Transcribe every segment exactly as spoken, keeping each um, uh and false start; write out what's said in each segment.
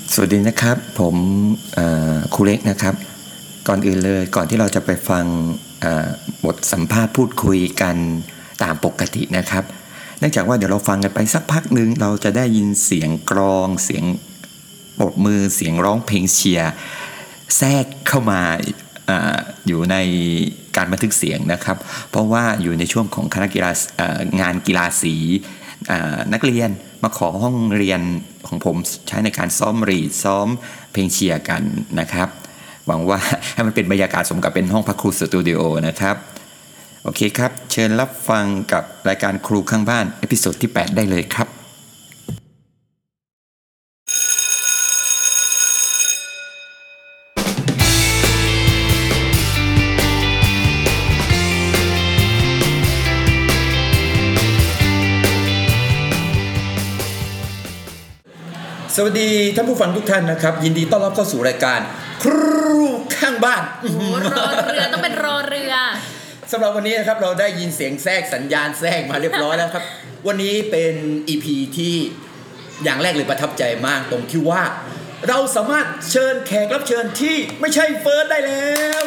สวัสดีนะครับผมครูเล็กนะครับก่อนอื่นเลยก่อนที่เราจะไปฟังบทสัมภาษณ์พูดคุยกันตามปกตินะครับเนื่องจากว่าเดี๋ยวเราฟังกันไปสักพักนึงเราจะได้ยินเสียงกลองเสียงปรบมือเสียงร้องเพลงเชียร์แทรกเข้ามาออยู่ในการบันทึกเสียงนะครับเพราะว่าอยู่ในช่วงของคณะกีฬางานกีฬาสีนักเรียนมาขอห้องเรียนของผมใช้ในการซ้อมรีดซ้อมเพลงเชียร์กันนะครับหวังว่าให้มันเป็นบรรยากาศสมกับเป็นห้องพักครูสตูดิโอนะครับโอเคครับเชิญรับฟังกับรายการครูข้างบ้านเอพิโซดที่แปดได้เลยครับสวัสดีท่านผู้ฟังทุกท่านนะครับยินดีต้อนรับเข้าสู่รายการครูข้างบ้านโอ้รอเรือต้องเป็นรอเรือสำหรับวันนี้นะครับเราได้ยินเสียงแทรกสัญญาณแทรกมาเรียบร้อยแล้วครับวันนี้เป็น อี พี ที่อย่างแรกเลยประทับใจมากตรงที่ว่าเราสามารถเชิญแขกรับเชิญที่ไม่ใช่เฟิร์สได้แล้ว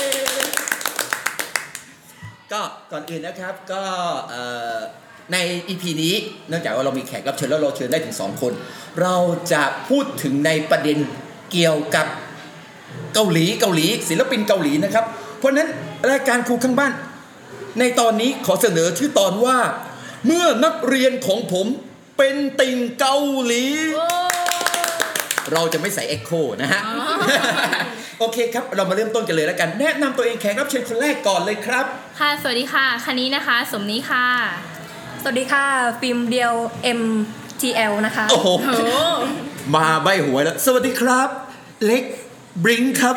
ก็ก่อนอื่นนะครับก็ใน อี พี นี้เนื่องจากว่าเรามีแขกรับเชิญแล้วเราเชิญได้ถึงสองคนเราจะพูดถึงในประเด็นเกี่ยวกับเกาหลีเกาหลีศิลปินเกาหลีนะครับเพราะนั้นรายการครูข้างบ้านในตอนนี้ขอเสนอชื่อตอนว่าเมื่อนักเรียนของผมเป็นติ่งเกาหลีเราจะไม่ใส่เอ็กโคนะฮะ โอเคครับเรามาเริ่มต้นกันเลยแล้วกันแนะนำตัวเองแขกรับเชิญคนแรกก่อนเลยครับค่ะสวัสดีค่ะคันนี้นะคะสมนี้ค่ะสวัสดีค่ะฟิล์มเดียว เอ็ม ที แอล นะคะโอ้โหมาใบหัวแล้วสวัสดีครับเล็กบริงครับ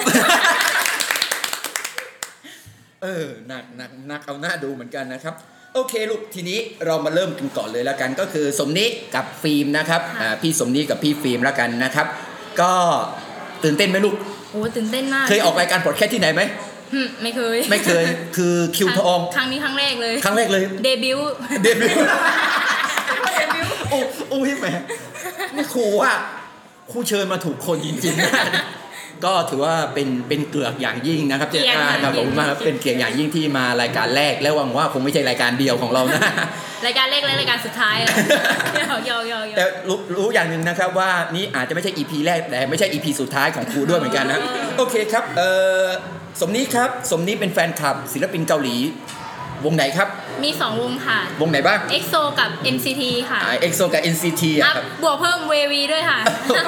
เออหนักหนักหนักเอาหน้าดูเหมือนกันนะครับโอเคลูกทีนี้เรามาเริ่มกันก่อนเลยแล้วกันก็คือสมนี้กับฟิล์มนะครับอ่าพี่สมนี้กับพี่ฟิล์มแล้วกันนะครับก็ตื่นเต้นไหมลูกโอ้ตื่นเต้นมากเคยออกรายการพอดแคสต์ที่ไหนไหมไม่เคยไม่เคยคือคิวทองครั้งนี้ครั้งแรกเลยครั้งแรกเลยเดบิวต์เดบิวต์เดบิวต์โอ้โอ้ยแหมนี่ครูว่าครูเชิญมาถูกคนจริงๆนะก็ถือว่าเป็นเป็นเกียรติอย่างยิ่งนะครับเจ้าครับผมมาเป็นเกียรติอย่างยิ่งที่มารายการแรกและหวังว่าคงไม่ใช่รายการเดียวของเรานะรายการแรกและรายการสุดท้ายยาวๆๆแต่รู้รู้อย่างนึงนะครับว่านี่อาจจะไม่ใช่ อี พี แรกแต่ไม่ใช่ อี พี สุดท้ายของครูด้วยเหมือนกันนะโอเคครับเอ่อสมนี้ครับสมนี้เป็นแฟนคลับศิลปินเกาหลีวงไหนครับมีสองวงค่ะวงไหนบ้างเอ็กโซ กับ เอ็น ซี ที ค่ะอ่า เอ็กโซ กับ เอ็น ซี ที อ่ะครับบวกเพิ่ม วี วี ด้วยค่ะ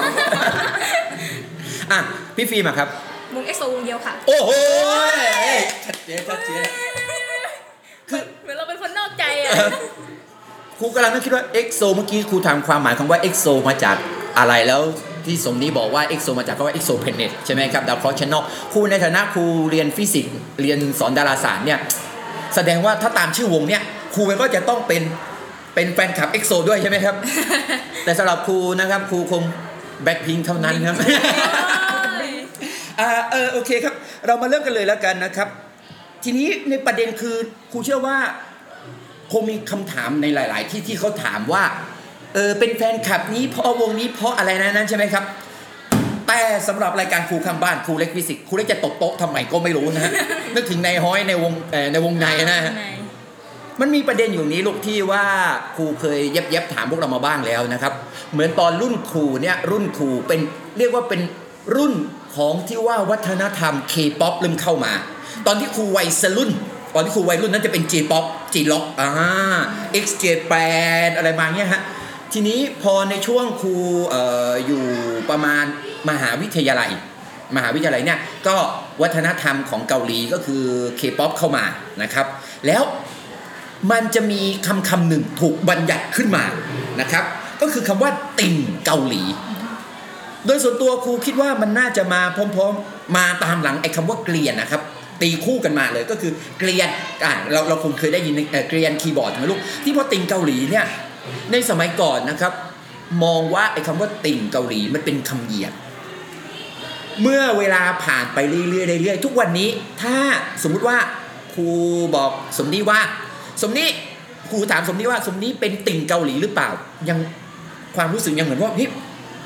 อ่ะพี่ฟิล์มอ่ะครับวง เอ็กโซ วงเดียวค่ะโอ้โหชัดเจนชัดเจนคือเหมือนเราเป็นคนนอกใจอ่ะครูกำลังนึกคิดว่าเอ็กโซเมื่อกี้ครูถามความหมายของว่าเอ็กโซมาจากอะไรแล้วที่สมนี้บอกว่าเอ็กโซมาจากคำว่าเอ็กโซเพนเนตใช่ไหมครับดาวเคราะห์ชั้นนอกครูในฐานะครูเรียนฟิสิกส์เรียนสอนดาราศาสตร์เนี่ยแสดงว่าถ้าตามชื่อวงเนี่ยครูก็จะต้องเป็นเป็นแฟนคลับเอ็กโซด้วยใช่ไหมครับแต่สำหรับครูนะครับครูคงแบ็คพิงค์เท่านั้นครับอ่าเออโอเคครับเรามาเริ่มกันเลยแล้วกันนะครับทีนี้ในประเด็นคือครูเชื่อว่าคงมีคำถามในหลายๆที่ที่เขาถามว่าเออเป็นแฟนคลับนี้เพราะวงนี้เพราะอะไรนั้นใช่ไหมครับแต่สำหรับรายการครูข้างบ้านครูเล็กฟิสิกส์ครูเล็กจะตบโต๊ะทำไมก็ไม่รู้นะฮะนึกถึงในห้อยในวงเอ่อในวงในนะฮะมันมีประเด็นอยู่นี้ลูกที่ว่าครูเคยเย็บๆถามพวกเรามาบ้างแล้วนะครับเหมือนตอนรุ่นครูเนี่ยรุ่นครูเป็นเรียกว่าเป็นรุ่นของที่ว่าวัฒนธรรม K-pop เริ่มเข้ามาตอนที่ครูวัยรุ่นตอนที่ครูวัยรุ่นนั้นจะเป็น J-pop J-rock อ่า X Japan อะไรมาเงี้ยฮะทีนี้พอในช่วงครูเอ่ออยู่ประมาณมหาวิทยาลัยมหาวิทยาลัยเนี่ยก็วัฒนธรรมของเกาหลีก็คือ K-pop เข้ามานะครับแล้วมันจะมีคำคำหนึ่งถูกบัญญัติขึ้นมานะครับก็คือคำว่าติ่งเกาหลีโดยส่วนตัวครูคิดว่ามันน่าจะมาพร้อมๆมาตามหลังไอ้คำว่าเกลียนนะครับตีคู่กันมาเลยก็คือเกลียนอ่ะเราเราคงเคยได้ยินเกลียนคีย์บอร์ดไหมลูกที่พอติ่งเกาหลีเนี่ยในสมัยก่อนนะครับมองว่าไอ้คำว่าติ่งเกาหลีมันเป็นคำเหยียดเมื่อเวลาผ่านไปเรื่อยๆเรื่อยๆทุกวันนี้ถ้าสมมุติว่าครูบอกสมนี้ว่าสมนี้ครูถามสมนี้ว่าสมนี้เป็นติ่งเกาหลีหรือเปล่ายังความรู้สึกยังเหมือนว่าเฮ้ย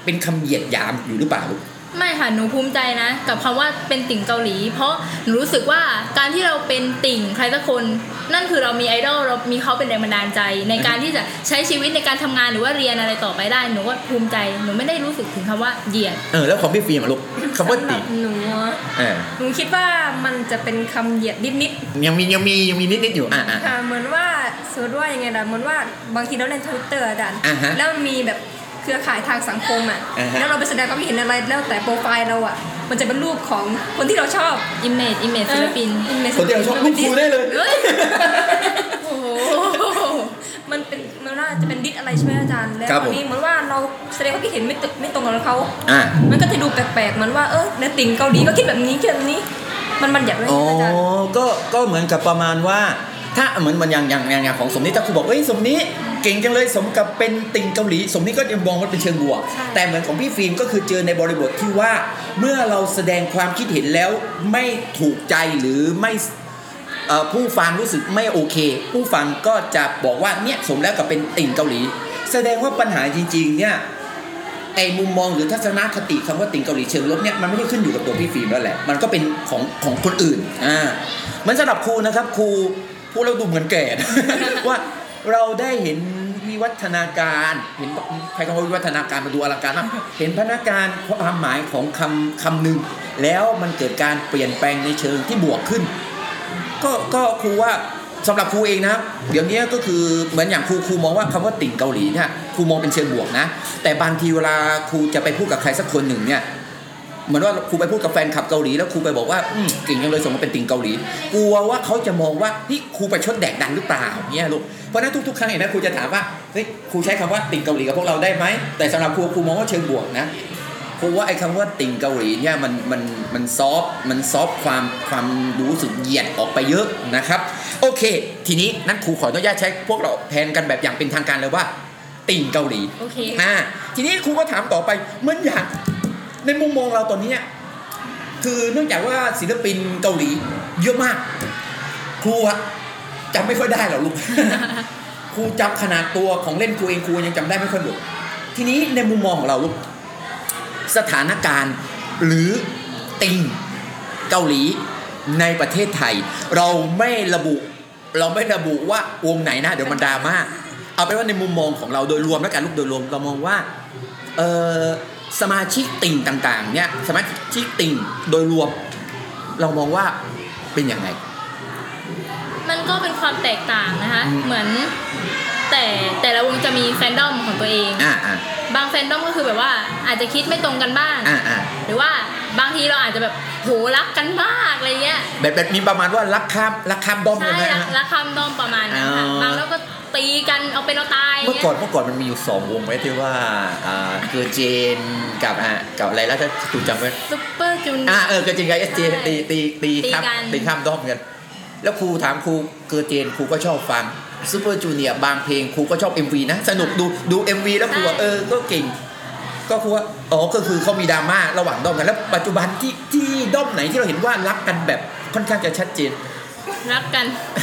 เป็นคำเหยียดหยามอยู่หรือเปล่าลูกไม่ค่ะหนูภูมิใจนะกับคำว่าเป็นติ่งเกาหลีเพราะหนูรู้สึกว่าการที่เราเป็นติ่งใครสักคนนั่นคือเรามีไอดอลเรามีเขาเป็นแรงบันดาลใจในการที่จะใช้ชีวิตในการทำงานหรือว่าเรียนอะไรต่อไปได้หนูว่าภูมิใจหนูไม่ได้รู้สึกถึงคำว่าเหยียดเออแล้วของพี่ฟิล์มลูกคำว่าติ่งหนูเออหนูคิดว่ามันจะเป็นคำเหยียดนิดๆยังมียังมียังมีนิดๆอยู่อ่าค่ะเหมือนว่าสมมติว่ายังไงล่ะเหมือนว่าบางทีเราเล่น Twitter อ่ะดันแล้วมีแบบเครือข่ายทางสังคมอ่ะ uh-huh. แล้วเราไปแสดงความคิดเห็นอะไรแล้วแต่โปรไฟล์เราอ่ะมันจะเป็นรูปของคนที่เราชอบ image image ศิลปินคนที่เราชอบรูปคูได้เลยโอ้โหมันเป็นมันน่าจะเป็นดิสอะไรใช่ไหมอาจารย์แล้ววันนี้เหมือนว่าเราแสดงความคิดเห็นไม่ตึกไม่ตรงกับเขาอ่ะมันก็จะดูแปลกๆเหมือนว่าเออในติ่งเกาหลีก็คิดแบบนี้คิดแบบนี้มันมันอยากได้อาจารย์อ๋อก็ก็เหมือนกับประมาณว่าถ้าเหมือนมันอย่างอย่างอย่างของสมนี้ถ้าครูบอกเอ้ยสมนี้เก่งจังเลยสมกับเป็นติ่งเกาหลีสมนี้ก็ยังมองว่าเป็นเชิงบวกแต่เหมือนของพี่ฟิล์มก็คือเจอในบริบทที่ว่าเมื่อเราแสดงความคิดเห็นแล้วไม่ถูกใจหรือไม่ผู้ฟังรู้สึกไม่โอเคผู้ฟังก็จะบอกว่าเนี่ยสมแล้วกับเป็นติ่งเกาหลีแสดงว่าปัญหาจริงๆเนี่ยไอ้มุมมองหรือทัศนคติคำว่าติ่งเกาหลีเชิงลบเนี่ยมันไม่ได้ขึ้นอยู่กับตัวพี่ฟิล์มแล้วแหละมันก็เป็นของของคนอื่นอ่าเหมือนสำหรับครูนะครับครูพูดแล้วดูเหมือนแก่ ว่าเราได้เห็นวิวัฒนาการเห็นใครคำว่าวิวัฒนาการมาดูอลังการมากเห็นพนักงานความหมายของคำคำหนึ่งแล้วมันเกิดการเปลี่ยนแปลงในเชิงที่บวกขึ้นก็ก็ครูว่าสำหรับครูเองนะเดี๋ยวนี้ก็คือเหมือนอย่างครูครูมองว่าคำว่าติ่งเกาหลีเนี่ยครูมองเป็นเชิงบวกนะแต่บางทีเวลาครูจะไปพูดกับใครสักคนหนึ่งเนี่ยเหมือนว่าครูไปพูดกับแฟนคลับเกาหลีแล้วครูไปบอกว่าเก่งจังเลยสมกับเป็นติ่งเกาหลีกลัวว่าเขาจะมองว่านี่ครูไปชดแดกดันหรือเปล่าเนี่ยลูกเพราะนั้นทุกๆครั้งเห็นไหมครูจะถามว่าเฮ้ยครูใช้คำว่าติ่งเกาหลีกับพวกเราได้ไหมแต่สำหรับครูครูมองว่าเชิงบวกนะครูว่าไอ้คำว่าติ่งเกาหลีเนี่ยมันมันมันซอฟมันซอฟความความรู้สึกเหยียดออกไปเยอะนะครับโอเคทีนี้นั่นครูขออนุญาตใช้พวกเราแทนกันแบบอย่างเป็นทางการเลยว่าติ่งเกาหลีโอเคอ่าทีนี้ครูก็ถามต่อไปเหมือนอย่างในมุมมองเราตอนนี้คือเนื่องจากว่าศิลปินเกาหลีเยอะมากครูอะจำไม่ค่อยได้หรอกลูก ครูจำขนาดตัวของเล่นครูเองครูยังจำได้ไม่ค่อยหมดทีนี้ในมุมมองของเราลูกสถานการณ์หรือติ่งเกาหลีในประเทศไทยเราไม่ระบุเราไม่ระบุว่าวงไหนนะเดี๋ยวมันดราม่าเอาเป็นว่าในมุมมองของเราโดยรวมแล้วกันลูกโดยรวมเรามองว่าเออสมาชิกติ่งต่างๆเนี่ยสมาชิกติ่งโดยรวมเรามองว่าเป็นยังไงมันก็เป็นความแตกต่างนะคะเหมือนแต่แต่ละวงจะมีแฟนดอมของตัวเองอ่าบางแฟนดอมก็คือแบบว่าอาจจะคิดไม่ตรงกันบ้างอ่าหรือว่าบางทีเราอาจจะแบบโหรักกันมากอะไรเงี้ยแบบแบบมีประมาณว่ารักข้ามรักข้ามดอมใช่รักข้ามดอมประมาณนั้นค่ะบางแล้วก็ตีกันเอาเป็นเอาตายเมื่อก่อนเมื่อก่อนมันมีอยู่สองวงไว้ที่ว่าอ่าเกอร์เจนกับอ่ากับอะไรแล้วถ้าคุณจำไว้ซุปเปอร์จูนอ่าเออเกอร์เจนกับเอสเจตีตีตีข้ามตีข้ามดอมกันแล้วครูถามครูเกอร์เจนครูก็ชอบฟังซุปเปอร์จูเนียร์บางเพลงครูก็ชอบ เอ็ม วี นะสนุกดูดู เอ็ม วี แล้วครูว่าเออก็เก่งก็ครูว่าอ๋อก็คือเขามีดราม่าระหว่างด้อมกันแล้วปัจจุบันที่ที่ด้อมไหนที่เราเห็นว่ารักกันแบบค่อนข้างจะชัดเจนรักกัน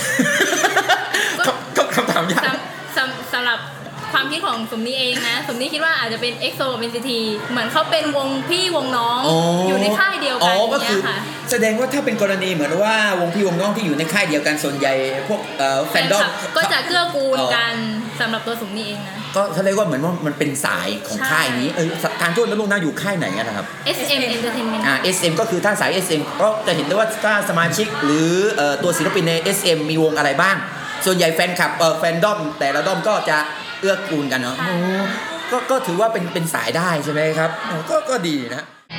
ก็คำถามยากสำหรับความคิดของสมนี้เองนะสมนี้คิดว่าอาจจะเป็น เอ็กโซ กับ เอ็น ซี ที เหมือนเขาเป็นวงพี่วงน้องอ, อยู่ในค่ายเดียวกันเนี่ยค่ะแสดงว่าถ้าเป็นกรณีเหมือนว่าวงพี่วงน้องที่อยู่ในค่ายเดียวกันส่วนใหญ่พวกแฟนดอมก็จะเกื้อกูลกันสำหรับตัวสมนี้เองนะก็แสดงว่าเหมือนว่ามันเป็นสายของค่ายนี้เออการทุ่นแล้วลูกน่าอยู่ค่ายไหนกันนะครับเอส เอ็ม Entertainment อ่า เอส เอ็ม ก็คือถ้าสาย เอส เอ็ม ก็จะเห็นได้ว่าถ้าสมาชิกหรือเอ่อตัวศิลปินใน เอส เอ็ม มีวงอะไรบ้างส่วนใหญ่แฟนคลับเอ่อแฟนดอมแต่ละดอมก็จะเอื้อกูลกันเนาะก็ก็ถือว่าเป็นเป็นสายได้ใช่ไหมครับก็ก็ดีนะ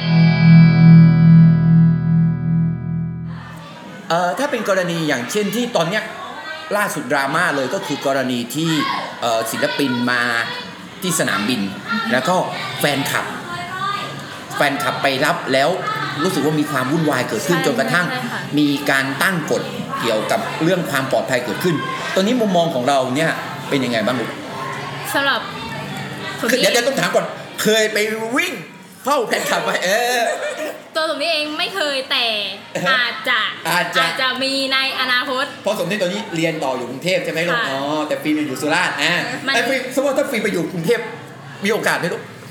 เอ่อถ้าเป็นกรณีอย่างเช่นที่ตอนเนี้ยล่าสุดดราม่าเลยก็คือกรณีที่เอ่อศิลปินมาที่สนามบินแล้วก็แฟนคลับแฟนคลับไปรับแล้วรู้สึกว่ามีความวุ่นวายเกิดขึ้นจนกระทั่งมีการตั้งกฎเกี่ยวกับเรื่องความปลอดภัยเกิดขึ้นตอนนี้มุมมองของเราเนี่ยเป็นยังไงบ้างลูกสำหรับเดี๋ยวจะต้องถามก่อนเคยไปวิ่งเฝ้าแฟนคลับไหมเออตัวสมนี้เองไม่เคยแต่อาจจะอาจจะอาจจะมีในอนาคตเพราะสมนี้ตอนนี้เรียนต่ออยู่กรุงเทพใช่ไหมลูกอ๋อแต่ฟิล์มอยู่สุราษฎร์อ่ะไอ้ฟิล์มสมมติถ้าฟิล์มไปอยู่กรุงเทพมีโอกาสไหมลูก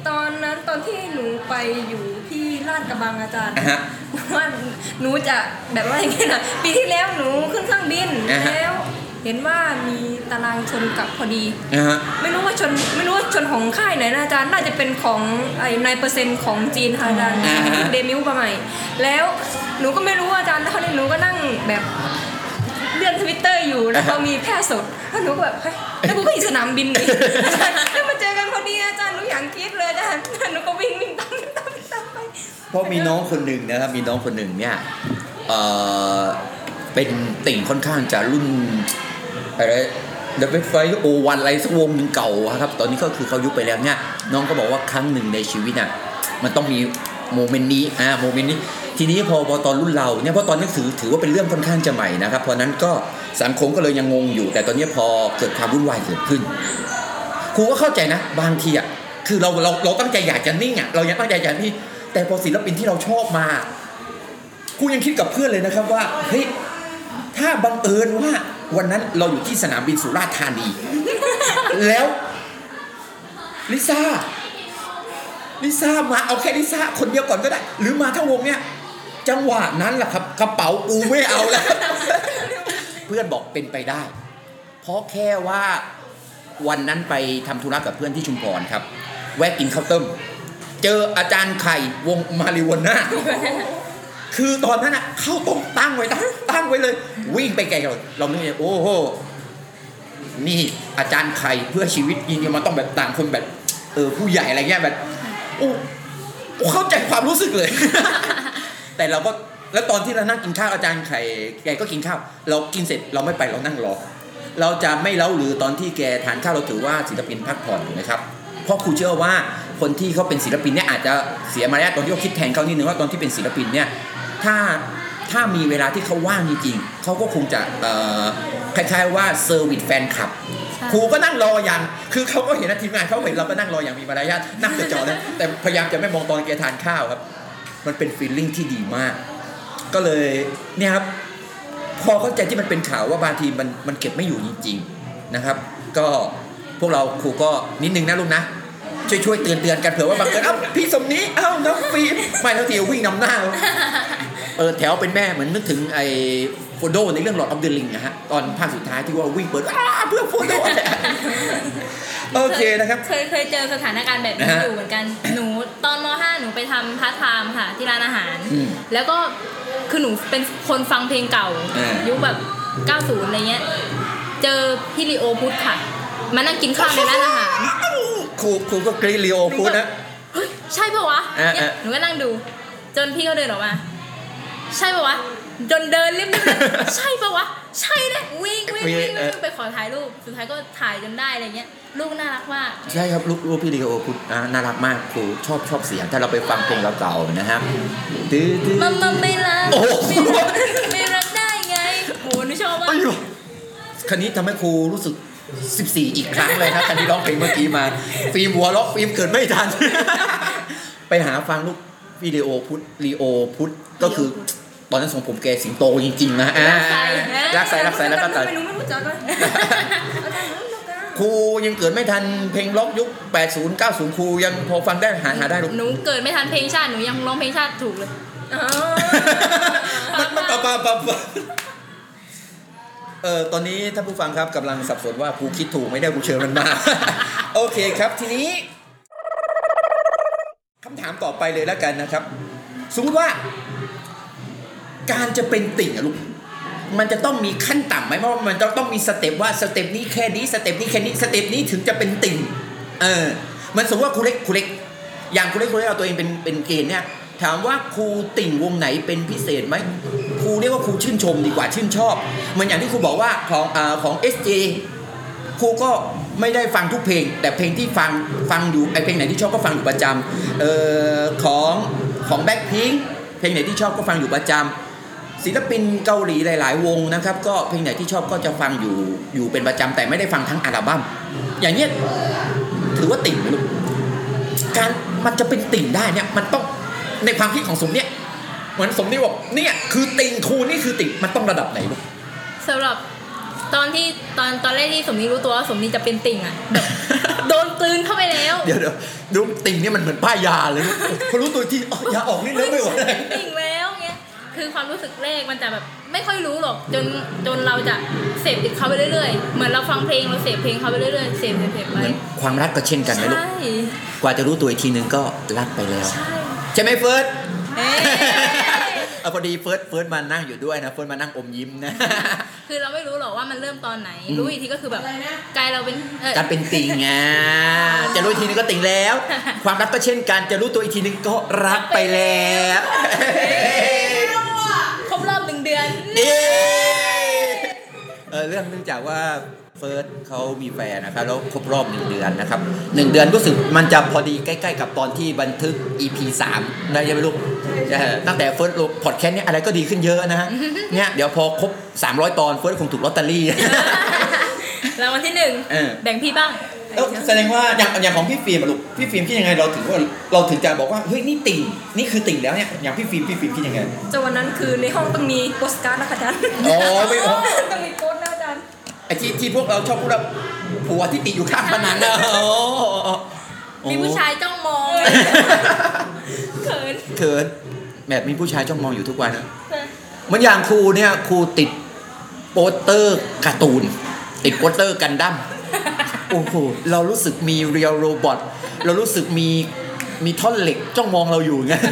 ตอนนั้นตอนที่หนูไปอยู่ที่ลาดกระบังอาจารย์ uh-huh. ว่าหนูจะแบบว่าอย่างไงนะปีที่แล้วหนูขึ้นเครื่องบิน uh-huh. แล้วเห็นว่ามีตารางชนกับพอดี uh-huh. ไม่รู้ว่าชนไม่รู้ว่าชนของค่ายไหนนะอาจารย์น่าจะเป็นของไอ้นายเปอร์เซ็นต์ของจีนค่ะอาจารย์ uh-huh. เดมิวมาใหม่แล้วหนูก็ไม่รู้อาจารย์แล้วคราวนี้หนูก็นั่งแบบเลื่อนทวิตเตอร์อยู่แล้วเขามีแพร่สดแล้วหนูก็แบบเฮ้ยแล้วกูก็อยู่สนามบินนี่แล้วมาเจอกันพอดีอาจารย์หนูอยากคิดเลยอาจารย์หนูก็วิ่งวิ่งตามตามตามไปเพราะมีน้องคนหนึ่งนะครับมีน้องคนหนึ่งเนี่ยเอ่อเป็นติ่งค่อนข้างจะรุ่นอะไรเดอะเว็บไซต์โอวันอะไรสักวงหนึ่งเก่าครับตอนนี้ก็คือเขายุบไปแล้วเนี่ยน้องก็บอกว่าครั้งหนึ่งในชีวิตน่ะมันต้องมีโมเมนต์นี้อ่าโมเมนต์นี้ทีนี้พอพอตอนรุ่นเราเนี่ยเพราะตอนนี้ถือถือว่าเป็นเรื่องค่อนข้างจะใหม่นะครับเพราะนั้นก็สังคมก็เลยยังงงอยู่แต่ตอนนี้พอเกิดความวุ่นวายเกิดขึ้นครูก็เข้าใจนะบางทีอ่ะคือเราเราเราตั้งใจอยากจะนิ่งอ่ะเรายังตั้งใจอยากนี่แต่พอศิลปินที่เราชอบมาครูยังคิดกับเพื่อนเลยนะครับว่าเฮ้ยถ้าบังเอิญว่าวันนั้นเราอยู่ที่สนามบินสุราษฎร์ธานีแล้วลิซ่าลิซ่ามาเอาแค่ลิซ่าคนเดียวก่อนก็ได้หรือมาทั้งวงเนี่ยจังหวะนั้นแหละครับกระเป๋าอูไม่เอาแล้ว เพื่อนบอกเป็นไปได้เพราะแค่ว่าวันนั้นไปทำธุระกับเพื่อนที่ชุมพรครับแวะกินข้าวต้มเจออาจารย์ไข่วงมาริวาน่าคือตอนนั้นอ่ะข้าวต้มตั้งไว้ตั้งตั้งไว้เลยวิ่งไปไกลเราเราไม่โอ้โหนี่อาจารย์ไข่เพื่อชีวิตจริงๆมันต้องแบบต่างคนแบบเออผู้ใหญ่อะไรเงี้ยแบบโอ้เข้าใจความรู้สึกเลย แต่เราก็แล้วตอนที่เรานั่งกินข้าวอาจารย์ไข่แกก็กินข้าวเรากินเสร็จเราไม่ไปเรานั่งรอเราจะไม่เล่าหรือตอนที่แกทานข้าวเราถือว่าศิลปินพักผ่อนนะครับเพราะครูเชื่อว่าคนที่เขาเป็นศิลปินเนี่ยอาจจะเสียมารยาทตอนที่เขาคิดแทนเขานิดนึงว่าตอนที่เป็นศิลปินเนี่ยถ้าถ้ามีเวลาที่เขาว่างจริงๆเขาก็คงจะเอ่อคล้ายๆว่าเซอร์วิสแฟนคลับครูก็นั่งรออย่างคือเขาก็เห็นนะทีมงานเขาเห็นเราก็นั่งรออย่างมีมารยาทนั่งจ่อๆนะแต่พยายามจะไม่มองตอนแกทานข้าวครับมันเป็นฟีลลิ่งที่ดีมากก็เลยเนี่ยครับพอเข้าใจที่มันเป็นข่าวว่าบางทีมันมันเก็บไม่อยู่จริงๆนะครับก็พวกเราครูก็นิดนึงนะลูกนะช่วยช่วยเตือนเตือนกันเผื่อว่าบางเอิญเอ้าพี่สมนี้เอ้าน้องฟีไม่ทั้งทีวิ่งนำหน้าเออแถวเป็นแม่เหมือนนึกถึงไอ้โฟโดในเรื่องหลอดออฟเดอะริงนะฮะตอนภาคสุดท้ายที่ว่าวิ่งเปิดเพื่อโฟโดโอเคนะครับเคยเคยเจอสถานการณ์แบบนี้อยู่เหมือนกันหนูตอนม.ห้า หนูไปทำพาร์ทไทม์ค่ะที่ร้านอาหารแล้วก็คือหนูเป็นคนฟังเพลงเก่ายุคแบบเก้าสิบอะไรเงี้ยเจอพี่ลีโอพุทธค่ะมานั่งกินข้าวในร้านอาหารครูครูก็กรีลีโอพุทธนะเฮ้ยใช่ป่ะวะเนี่ยหนูก็นั่งดูจนพี่เขาเดินออกมาใช่ป่ะวะจนเดินรีบๆใช่ป่ะวะใช่เลยวิ่งวิ่งวิ่งไปขอถ่ายรูปสุดท้ายก็ถ่ายจนได้อะไรเงี้ยลูกน่ารักมากใช่ครับลูกลูกพี่ลีโอพุทธน่ารักมากครูชอบชอบเสียงถ้าเราไปฟังเพลงเก่าๆนะครับตื้อตื้อมัมมัมไม่รักไม่รักได้ไงโหหนูชอบมากคันนี้ทำให้ครูรู้สึกสิบสี่อีกครั้งเลยครับคันนี้ร้องเพลงเมื่อกี้มาฟิล์มหัวล็อกฟิล์มเกิดไม่ทันไปหาฟังลูกวิดีโอพุทธลีโอพุทธก็คือตอนนั้นทรงผมแกสิงโตจริงๆนะรักใส่รักใส่แล้วก็ตัดไม่รู้ไม่รู้จักเลยครูยังเกิดไม่ทันเพลงล็อกยุคแปดสิบ เก้าสิบครูยังพอฟังได้หาหาได้ลูกหนูเกิดไม่ทันเพลงชาติหนูยังร้องเพลงชาติถูกเลยมันมันปะปะปะปะเออตอนนี้ท่านผู้ฟังครับกำลังสับสนว่าครูคิดถูกไม่ได้ครูเชิญมันมาโอเคครับทีนี้คำถามต่อไปเลยแล้วกันนะครับสมมติว่าการจะเป็นติ่งอะลูกมันจะต้องมีขั้นต่ำไหมเพราะมันจะต้องมีสเต็ปว่าสเต็ปนี้แค่นี้สเต็ปนี้แค่นี้สเต็ปนี้ถึงจะเป็นติ่งเออมันสมมติว่าครูเล็กครูเล็กอย่างครูเล็กครูเล็กเอาตัวเองเป็นเป็นเกณฑ์เนี่ยถามว่าครูติ่งวงไหนเป็นพิเศษไหมครูเรียกว่าครูชื่นชมดีกว่าชื่นชอบเหมือนอย่างที่ครูบอกว่าของอ่าของ เอส เจ ครูก็ไม่ได้ฟังทุกเพลงแต่เพลงที่ฟังฟังอยู่ไอเพลงไหนที่ชอบก็ฟังอยู่ประจำเอ่อของของแบ็คพิงค์เพลงไหนที่ชอบก็ฟังอยู่ประจำศิลปินเกาหลีหลายๆวงนะครับก็เพลงไหนที่ชอบก็จะฟังอยู่อยู่เป็นประจำแต่ไม่ได้ฟังทั้งอัลบั้มอย่างเนี้ยถือว่าติ่งไหมลูกการมันจะเป็นติ่งได้เนี่ยมันต้องในความคิดของสมเนี่ยเหมือนสมนี่บอกเนี่ยคือติ่งครูนี่คือติ่งมันต้องระดับไหนลูกสำหรับตอนที่ตอนตอนแรกที่สมนีรู้ตัวว่าสมนีจะเป็นติ่งอ่ะแบบโดนกลืนเข้าไปแล้วเดี๋ยวเดี๋ยวดูติ่งนี่มันเหมือนป้ายยาเลยพอรู้ตัวที่ยาออกนี่แล้วไม่ไหวติ่งแล้วเงี้ยคือความรู้สึกแรกมันจะแบบไม่ค่อยรู้หรอกจนจนเราจะเสพติดเขาไปเรื่อยๆเหมือนเราฟังเพลงเราเสพเพลงเขาไปเรื่อยๆเสพเสพไปเหมือนความรักก็เช่นกันนะลูกกว่าจะรู้ตัวอีกทีนึงก็รักไปแล้วใช่ใช่ไหมเฟิร์สเอาพอดีเฟิร์สเฟิร์สมานั่งอยู่ด้วยนะเฟิร์สมานั่งอมยิ้มนะคือเราไม่รู้หรอกว่ามันเริ่มตอนไหนรู้อีกทีก็คือแบบกลายเราเป็นการเป็นติ่งไงจะรู้อีกทีนึงก็ติ่งแล้วความรักก็เช่นกันจะรู้ตัวอีกทีนึงก็รักไปแล้วครบรอบหนึ่งเดือนเออเรื่องเนื่องจากว่าเฟิร์สเขามีแฟนนะครับแล้วครบรอบหนึ่งเดือนนะครับหนึ่งเดือนรู้สึกมันจะพอดีใกล้ๆกับตอนที่บันทึก อี พี สามได้ยังไม่รู้ตั้งแต่เฟิร์สลงพอดแคสต์เนี่ยอะไรก็ดีขึ้นเยอะนะฮะเนี่ยเดี๋ยวพอครบสามร้อยตอนเฟิร์สคงถูกลอตเตอรี่รางวัลที่หนึ่งแบ่งพี่บ้างแสดงว่าอย่างอย่างของพี่ฟิล์มลูกพี่ฟิล์มคิดยังไงเราถึงว่าเราถึงจะบอกว่าเฮ้ยนี่ติ่งนี่คือติ่งแล้วเนี่ยอย่างพี่ฟิล์มพี่ฟิล์มคิดยังไงจนวันนั้นคือในห้องต้องมีโปสการ์ดนะคะอาจารย์อ๋อไม่อ๋อต้องมีโปสนะอาจารย์ไอ้ที่ที่พวกเราชอบพูดว่าผัวที่ติดอยู่ข้างผนังนะมีผู้ชายจ้องมองเขินเขินแบบมีผู้ชายจ้องมองอยู่ทุกวันนะเหมือนอย่างครูเนี่ยครูติดโปสเตอร์การ์ตูนติดโปสเตอร์กันดั้มโอ้โหเรารู้สึกมีเรียลโรบอทเรารู้สึกมีมีท่อนเหล็กจ้องมองเราอยู่ไง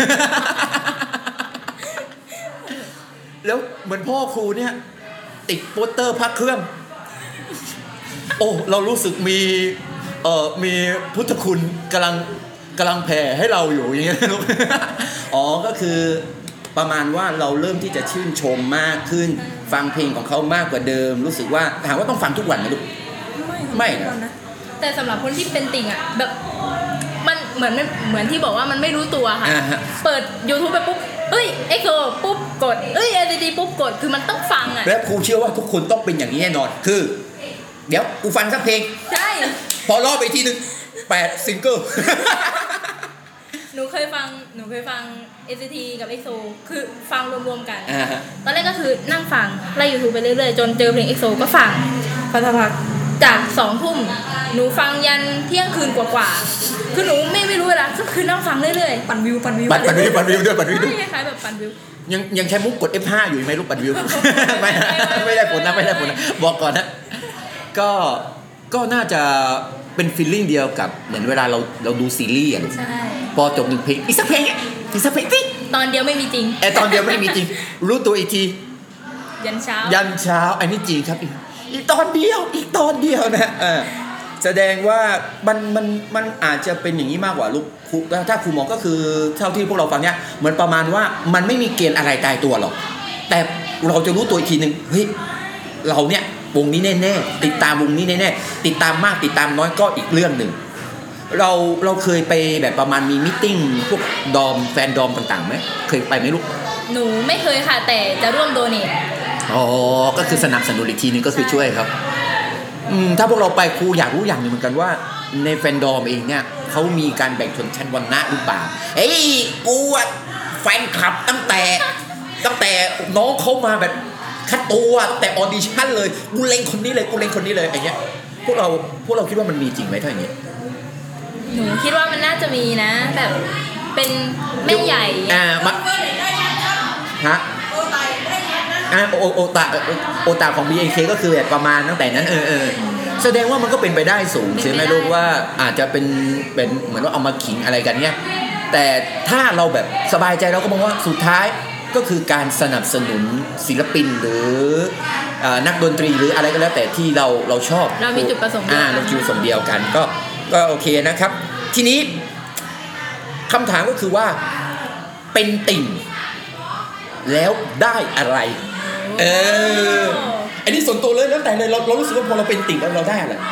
แล้วเหมือนพ่อครูเนี่ยติดโปสเตอร์พระเครื่องโอ้เรารู้สึกมีเอ่อมีพุทธคุณกำลังกำลังแผ่ให้เราอยู่อย่างเงี้ยลูกอ๋อก็คือประมาณว่าเราเริ่มที่จะชื่นชมมากขึ้นฟังเพลงของเขามากกว่าเดิมรู้สึกว่าถามว่าต้องฟังทุกวันไหมลูกไม่นะแต่สำหรับคนที่เป็นติ่งอ่ะแบบมันเหมือนเหมือนที่บอกว่ามันไม่รู้ตัวค่ะเปิด YouTube ไปปุ๊บเอ้ยเอ็กโซปุ๊บกดเอ้ย เอ ซี ดี ปุ๊บกดคือมันต้องฟังอ่ะและครูเชื่อว่าทุกคนต้องเป็นอย่างนี้แน่นอนคือเดี๋ยวกูฟังสักเพลงใช่พอรอบไปทีนึงแปดซิงเกิลหนูเคยฟังหนูเคยฟัง เอ ซี ที กับ เอ็กโซ คือฟังรวมๆกันตอนแรกก็คือนั่งฟังไล่ YouTube ไปเรื่อยๆจนเจอเพลง เอ็กโซ ก็ฟังพอสักพักจากสองทุ่มหนูฟังยันเที่ยงคืนกว่าๆคือหนูไม่ไม่รู้เวลาก็คือนั่งฟังเรื่อยๆปั่นวิวปั่นวิวปั่นวิวปั่นวิวด้วยปั่นวิวด้วยคล้ายๆแบบปั่นวิวยังยังใช้มุกกด เอฟ ห้า อยู่ไหมลูกปั่นวิวไม่ไม่ได้ผลนะไม่ได้ผลนะบอกก่อนนะก็ก็น่าจะเป็นฟีลลิ่งเดียวกับเหมือนเวลาเราเราดูซีรีส์อ่ะใช่พอจบหนึ่งเพลงอีกสักเพลงอีกสักเพลงติ๊กตอนเดียวไม่มีจริงไอตอนเดียวไม่มีจริงรู้ตัวอีกทียันเช้ายันเช้าอันนี้จริงครับอีกตอนเดียวอีกตอนเดียวนะเออแสดงว่ามันมันมันอาจจะเป็นอย่างนี้มากกว่าลูกครูถ้าครูมองก็คือเท่าที่พวกเราฟังเนี่ยเหมือนประมาณว่ามันไม่มีเกณฑ์อะไรตายตัวหรอกแต่เราจะรู้ตัวอีกทีนึงเฮ้ยเราเนี่ยวงนี้แน่ๆติดตามวงนี้แน่ๆติดตามมากติดตามน้อยก็อีกเรื่องหนึ่งเราเราเคยไปแบบประมาณมีมิทติ้งพวกดอมแฟนดอมต่างๆไหมเคยไปไหมลูกหนูไม่เคยค่ะแต่จะร่วมโดเนทอ๋อก็คือสนับสนุนอีกทีนึงก็คือช่วยครับอืมถ้าพวกเราไปครูอยากรู้อย่างนึงเหมือนกันว่าในแฟนดอมเองเนี่ยเขามีการแบ่งชนชั้นวรรณะหรือเปล่าเอ้ยกูอ่ะแฟนคลับตั้งแต่ตั้งแต่น้องเขามาแบบคัดตัวแต่ออดิชั่นเลยกูเล็งคนนี้เลยกูเล็งคนนี้เลยอย่างเงี้ยพวกเราพวกเราคิดว่ามันมีจริงไหมถ้าอย่างนี้หนูคิดว่ามันน่าจะมีนะแบบเป็นแม่ใหญ่อ่ามาฮะอ่าโอโอตาโอตาของ บี เอ เค ก็คือแบบประมาณตั้งแต่นั้นเออเออแสดงว่ามันก็เป็นไปได้สูงใช่ไหมลูกว่าอาจจะเป็นเป็นเหมือนว่าเอามาขิงอะไรกันเนี้ยแต่ถ้าเราแบบสบายใจเราก็มองว่าสุดท้ายก็คือการสนับสนุนศิลปินหรือนักดนตรีหรืออะไรก็แล้วแต่ที่เราเราชอบเรามีจุดประสงค์เดียวกันเราจุดประสงค์เดียวกันก็ก็โอเคนะครับทีนี้คำถามก็คือว่าเป็นติ่งแล้วได้อะไรเอออันนี้ส่วนตัวเลยแล้วแต่เลยเราเรารู้สึกว่าพอเราเป็นติ่งแล้วเราได้อะไร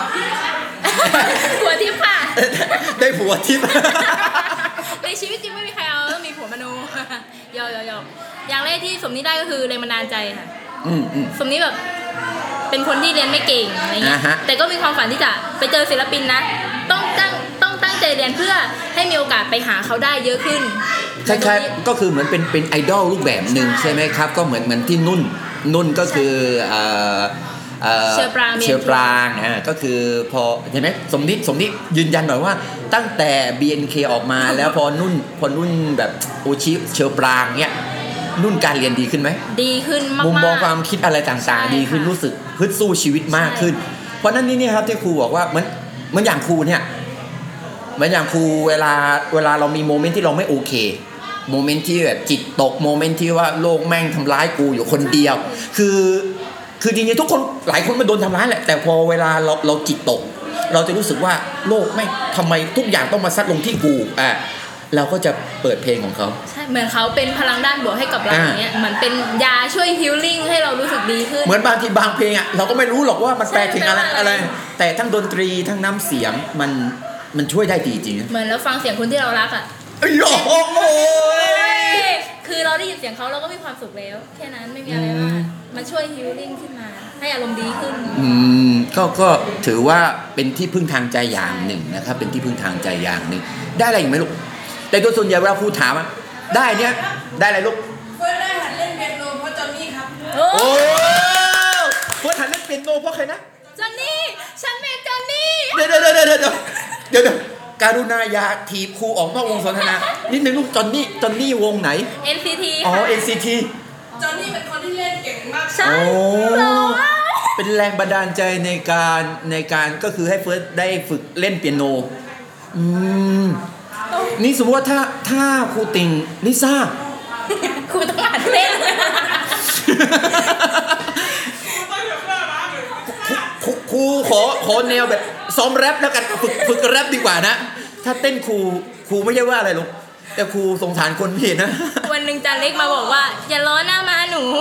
ผัวทิพย์ค่ะได้ผัวทิพย์ในชีวิตจริงไม่มีใครเอาต้องมีผัวมโนยอยอยอย่างแรกที่สมนี้ได้ก็คือแรงบันดาลใจค่ะสมนี้แบบเป็นคนที่เรียนไม่เก่งอะไรเงี้ยแต่ก็มีความฝันที่จะไปเจอศิลปินนะต้องตั้งต้องตั้งใจเรียนเพื่อให้มีโอกาสไปหาเขาได้เยอะขึ้นคล้ายๆก็คือเหมือนเป็นเป็นไอดอลรูปแบบหนึ่งใช่ไหมครับก็เหมือนเหมือนที่นุ่นนุ่นก็คือเชอปรางเชอปรางอ่าก็คือพอเห็นไหมสมนิดสมนิดยืนยันหน่อยว่าตั้งแต่ บี เอ็น เค ออกมาแล้วพอนุ่นพอนุ่นแบบโอชิเชอปรางเนี่ยนุ่นการเรียนดีขึ้นไหมดีขึ้นมากๆมุมมองความคิดอะไรต่างๆดีขึ้นรู้สึกฮึดสู้ชีวิตมากขึ้นเพราะนั้นนี่นี่ครับที่ครูบอกว่าเหมือนเหมือนอย่างครูเนี่ยเหมือนอย่างครูเวลาเวลาเรามีโมเมนต์ที่เราไม่โอเคโมเมนต์ที่แบบจิตตกโมเมนต์ที่ว่าโลกแม่งทำร้ายกูอยู่คนเดียวคือคือจริงๆทุกคนหลายคนมันโดนทำร้ายแหละแต่พอเวลาเราเราจิตตกเราจะรู้สึกว่าโลกไม่ทำไมทุกอย่างต้องมาซัดลงที่กูอ่ะเราก็จะเปิดเพลงของเขาใช่เหมือนเขาเป็นพลังด้านบวกให้กับเราอย่างเงี้ยเหมือนเป็นยาช่วยฮีลลิ่งให้เรารู้สึกดีขึ้นเหมือนบางทีบางเพลงอ่ะเราก็ไม่รู้หรอกว่ามันแปลถึงอะไรอะไรแต่ทั้งดนตรีทั้งน้ำเสียงมันมันช่วยได้ดีจริงเหมือนเราฟังเสียงคนที่เรารักอ่ะโอ้โหคือเราได้ยินเสียงเขาเราก็มีความสุขแล้วแค่นั้นไม่มีอะไรมากมันช่วยฮีลลิ่งขึ้นมาให้อารมณ์ดีขึ้นอืมก็ก็ถือว่าเป็นที่พึ่งทางใจอย่างหนึ่งนะครับเป็นที่พึ่งทางใจอย่างหนึ่งได้อะไรอีกไหมลูกแต่โดยส่วนใหญ่เวลาครูถามอ่ะได้เนี้ยได้อะไรลูกเฟิร์สได้หัดเล่นเปียโนเพราะจอนนี่ครับโอ้เฟิร์สหัดเล่นเปียโนเพราะใครนะจอนนี่ฉันเป็นจอนนี่เดี๋ยวเดี๋ยวเดี๋ยวเดี๋ยวเดี๋ยวการุณาอย่าถีบครูออกนอกวงสนทนานิดนึงลูกจอนนี่จอนนี่วงไหนเอ็น ซี ทีอ๋อ เอ็น ซี ทีจอนนี่เป็นคนที่เล่นเก่งมากใช่เป็นแรงบันดาลใจในการในการก็คือให้เฟิร์สได้ฝึกเล่นเปียโนอืมนี่สมมติว่าถ้าถ้าครูติงลิซ่าครูต้องหัดเล่นครูขอขอแนวแบบซ้อมแรปแล้วกันฝึกฝึกแรปดีกว่านะถ้าเต้นครูครูไม่ใช่ว่าอะไรหรอกแต่ครูสงสารคนผิดนะวันหนึ่งจานเล็กมาบอกว่าอย่าล้อหน้ามาหนู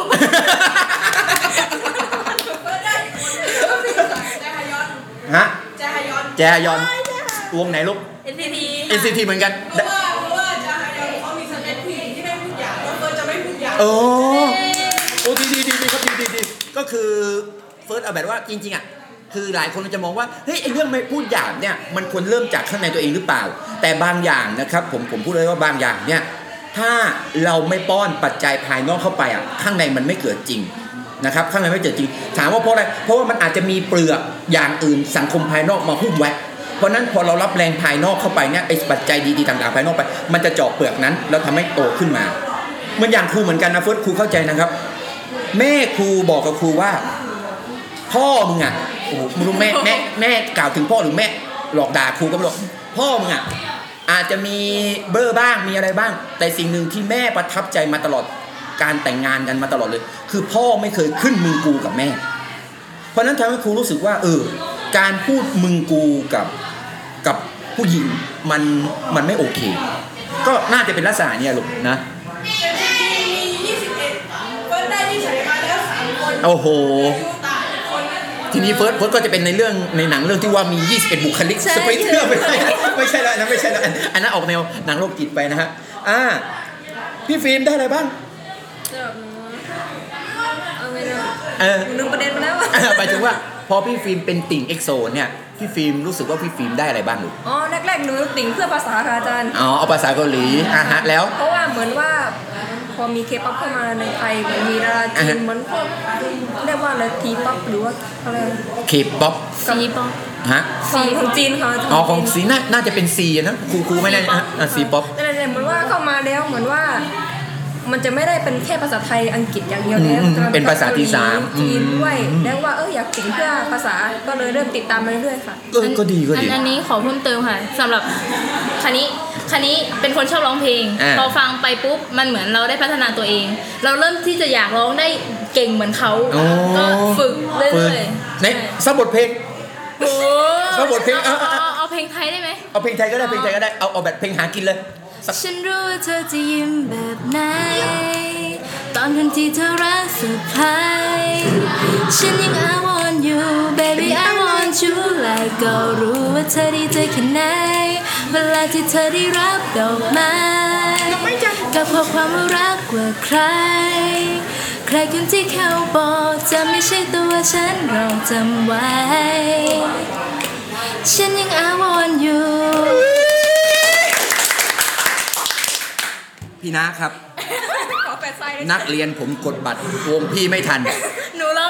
ฮะแจฮยอนแจฮยอนวงไหนลูกเอ็น ซี ทีเอ็น ซี ที เหมือนกันเพราะว่าเพราะว่าแจฮยอนเขามีสเต็ปผู้หญิงที่ไม่พูดหยาบแล้วเฟิร์สจะไม่พูดหยาบโอ้โอ้ดีดีดีครับดีดีดีก็คือเฟิร์สเอาแบบว่าจริงๆอ่ะคือหลายคนจะมองว่าเฮ้ยไอ้เรื่องไม่พูดหยาบเนี่ยมันควรเริ่มจากข้างในตัวเองหรือเปล่าแต่บางอย่างนะครับผมผมพูดเลยว่าบางอย่างเนี่ยถ้าเราไม่ป้อนปัจจัยภายนอกเข้าไปอ่ะข้างในมันไม่เกิดจริงนะครับข้างในไม่เกิดจริงถามว่าเพราะอะไรเพราะว่ามันอาจจะมีเปลือกอย่างอื่นสังคมภายนอกมาหุ้มไว้เพราะนั้นพอเรารับแรงภายนอกเข้าไปเนี่ยไอ้ปัจจัยดีๆต่างๆภายนอกไปมันจะเจาะเปลือกนั้นแล้วทำให้โตขึ้นมาเหมือนอย่างครูเหมือนกันนะเฟิร์สครูเข้าใจนะครับแม่ครูบอกกับครูว่าพ่อมึงอ่ะโอ้โหมึงรู้แม่แม่แม่กล่าวถึงพ่อหรือแม่หลอกด่าครูก็ไม่รู้พ่อมึงอ่ะอาจจะมีเบอร์บ้างมีอะไรบ้างแต่สิ่งหนึ่งที่แม่ประทับใจมาตลอดการแต่งงานกันมาตลอดเลยคือพ่อไม่เคยขึ้นมึงกูกับแม่เพราะนั้นทำให้ครูรู้สึกว่าเออการพูดมึงกูกับกับผู้หญิงมันมันไม่โอเคก็น่าจะเป็นลักษณะนี้ลูกนะโอ้โหทีนี้เฟิร์สเฟิร์สก็จะเป็นในเรื่องในหนังเรื่องที่ว่ามียี่สิบเอ็ดบุคลิกสไปเตอร์ไม่ใช่ไม่ใช่แล้วนะไม่ใช่แล้วอันนั้นออกแนวหนังโรคจิตไปนะฮะอ่าพี่ฟิล์มได้อะไรบ้างเออนึงประเด็นไปแล้วหมายถึงว่าพอพี่ฟิล์มเป็นติ่งเอ็กโซเนี่ยพี่ฟิล์มรู้สึกว่าพี่ฟิล์มได้อะไรบ้างลูกอ๋อแรกๆหนูติ่งเพื่อภาษาค่ะอาจารย์อ๋อเอาภาษาเกาหลีอ่ะฮะแล้วเพราะว่าเหมือนว่าพอมีเคป๊อปเข้ามาในไทยมันมีดาราจีนเหมือนพวกเรียกว่าอะไรทีป๊อปหรือว่าอะไรเคป๊อปซีป๊อปฮะซีของจีนค่ะอ๋อของซีน่าจะเป็นซีนะครูครูไม่ได้นะซีป๊อปแต่เหมือนว่าเข้ามาแล้วเหมือนว่ามันจะไม่ได้เป็นแค่ภาษาไทยอังกฤษอย่างเดียวแล้วเป็นภาษาที่สามจีนด้วยแล้วว่าเอออยากติ่งเพื่อภาษาก็เลยเริ่มติดตามมาเรื่อยๆค่ะเออก็ดีก็ดีอันนี้ขอเพิ่มเติมค่ะสำหรับคันนี้คันนี้เป็นคนชอบร้องเพลงพอฟังไปปุ๊บมันเหมือนเราได้พัฒนาตัวเองเราเริ่มที่จะอยากร้องได้เก่งเหมือนเขาก็ฝึกเรื่อยๆในสักบทเพลงโอ้สักบทเพลงเอาเอาเพลงไทยได้ไหมเอาเพลงไทยก็ได้เพลงไทยก็ได้เอาเอาแบบเพลงหากินเลยฉันรู้ว่าเธอจะยิ้มแบบไหนตอนทันทีเธอรักสุดท้ายฉันยัง I want you baby I want you และก็รู้ว่าเธอดีใจแค่ไหนเวลาที่เธอได้รับดอกไม้ก็เพราะความรักกว่าใครใครคนที่เขาบอกจะไม่ใช่ตัวฉันลองจำไว้ฉันยัง I want you พี่นะครับนักเรียนผมกดบัตรวงพี่ไม่ทันหนูร้องไห้